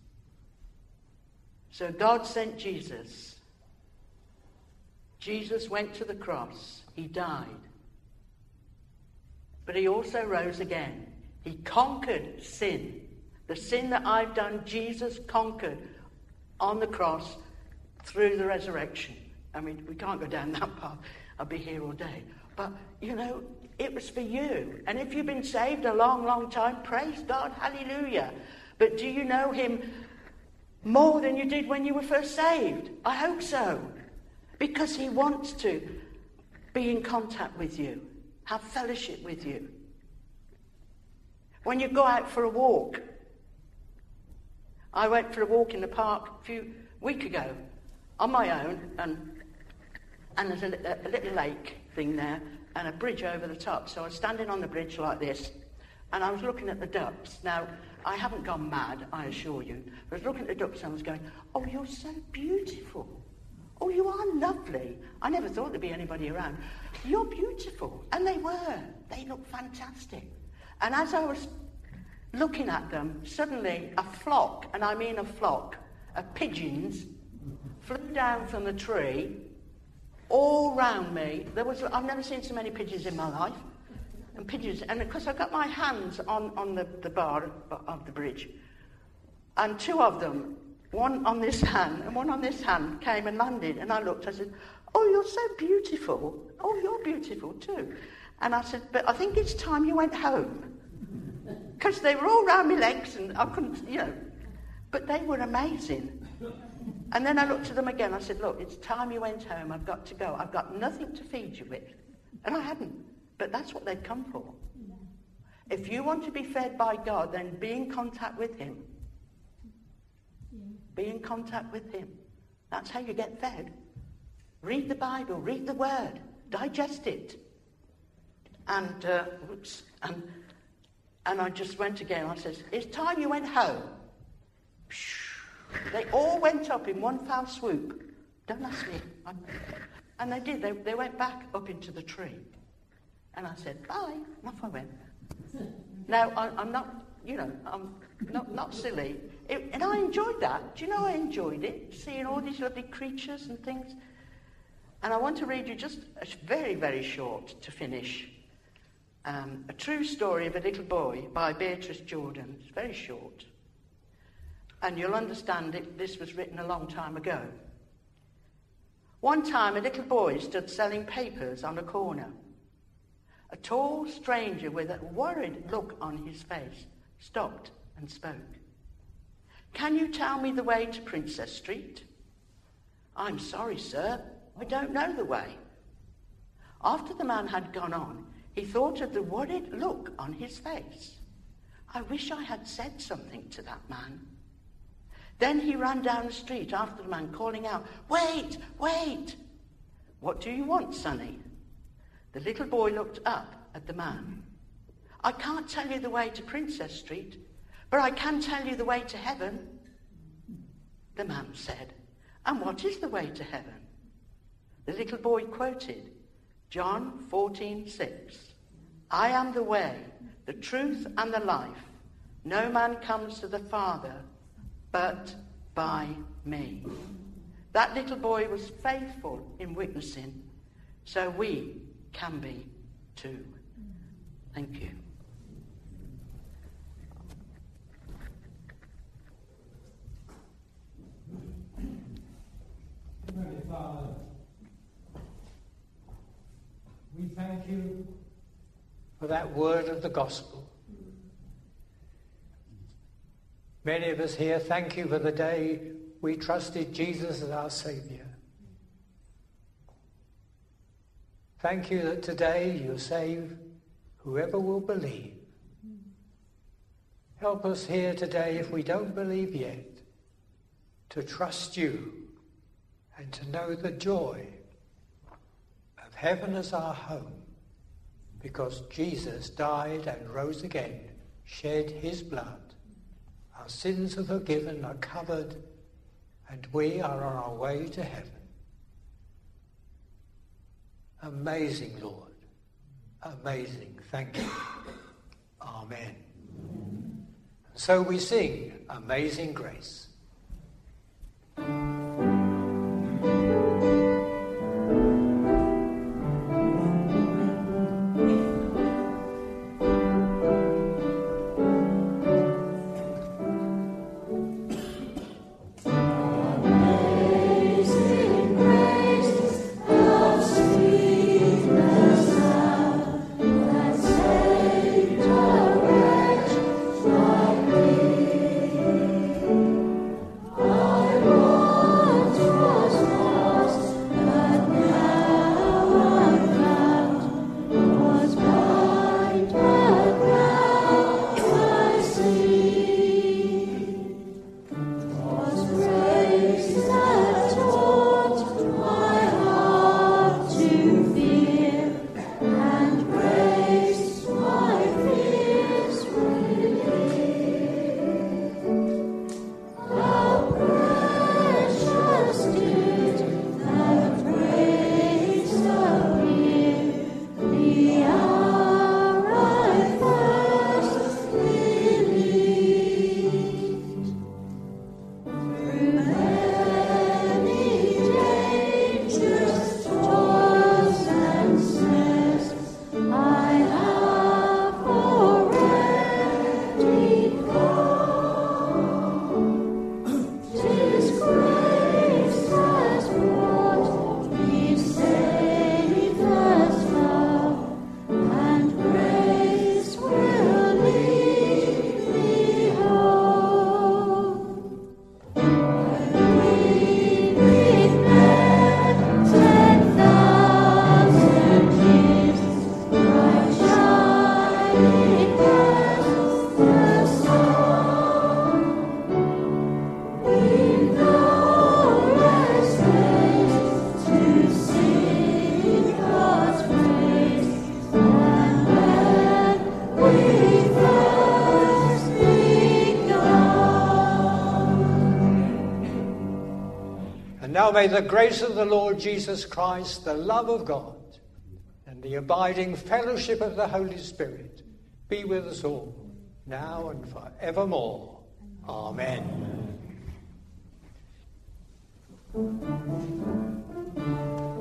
So God sent Jesus. Jesus went to the cross. He died. But he also rose again. He conquered sin. The sin that I've done, Jesus conquered on the cross through the resurrection. I mean, we can't go down that path. I'll be here all day. But, you know, it was for you. And if you've been saved a long, long time, praise God, hallelujah. But do you know him more than you did when you were first saved? I hope so. Because he wants to be in contact with you, have fellowship with you. When you go out for a walk, I went for a walk in the park a few weeks ago on my own, and and there's a, a little lake thing there and a bridge over the top. So I was standing on the bridge like this, and I was looking at the ducks. Now, I haven't gone mad, I assure you. I was looking at the ducks and I was going, oh, you're so beautiful. Oh, you are lovely. I never thought there'd be anybody around. You're beautiful. And they were. They looked fantastic. And as I was looking at them, suddenly a flock, and I mean a flock, of pigeons flew down from the tree all round me. There was, I've never seen so many pigeons in my life. And pigeons, and of course I got my hands on, on the, the bar of the bridge. And two of them, one on this hand and one on this hand, came and landed. And I looked, I said, oh, you're so beautiful. Oh, you're beautiful too. And I said, but I think it's time you went home. Because they were all round my legs and I couldn't, you know. But they were amazing. And then I looked at them again. I said, look, it's time you went home. I've got to go. I've got nothing to feed you with. And I hadn't. But that's what they'd come for. If you want to be fed by God, then be in contact with him. Be in contact with him. That's how you get fed. Read the Bible. Read the Word. Digest it. And, uh, oops, and, and I just went again. I said, it's time you went home. They all went up in one foul swoop. Don't ask me. I'm, and they did. They, they went back up into the tree. And I said, bye. And off I went. Now, I, I'm not, you know, I'm not, not silly. It, and I enjoyed that. Do you know I enjoyed it? Seeing all these lovely creatures and things. And I want to read you just a very, very short to finish. Um, a true story of a little boy by Beatrice Jordan. It's very short. And you'll understand it, this was written a long time ago. One time a little boy stood selling papers on a corner. A tall stranger with a worried look on his face stopped and spoke. Can you tell me the way to Princess Street? I'm sorry, sir, I don't know the way. After the man had gone on, he thought of the worried look on his face. I wish I had said something to that man. Then he ran down the street after the man, calling out, wait, wait. What do you want, sonny? The little boy looked up at the man. I can't tell you the way to Princess Street, but I can tell you the way to heaven. The man said, and what is the way to heaven? The little boy quoted John fourteen six. I am the way, the truth, and the life. No man comes to the Father but by me. That little boy was faithful in witnessing, so we can be too. Thank you. Heavenly Father, we thank you for that word of the gospel. Many of us here thank you for the day we trusted Jesus as our Saviour. Thank you that today you save whoever will believe. Help us here today, if we don't believe yet, to trust you and to know the joy of heaven as our home, because Jesus died and rose again, shed his blood. Our sins are forgiven, are covered, and we are on our way to heaven. Amazing, Lord. Amazing. Thank you. Amen. So we sing Amazing Grace. Say, "Direct my way." And now may the grace of the Lord Jesus Christ, the love of God, and the abiding fellowship of the Holy Spirit be with us all, now and forevermore. Amen.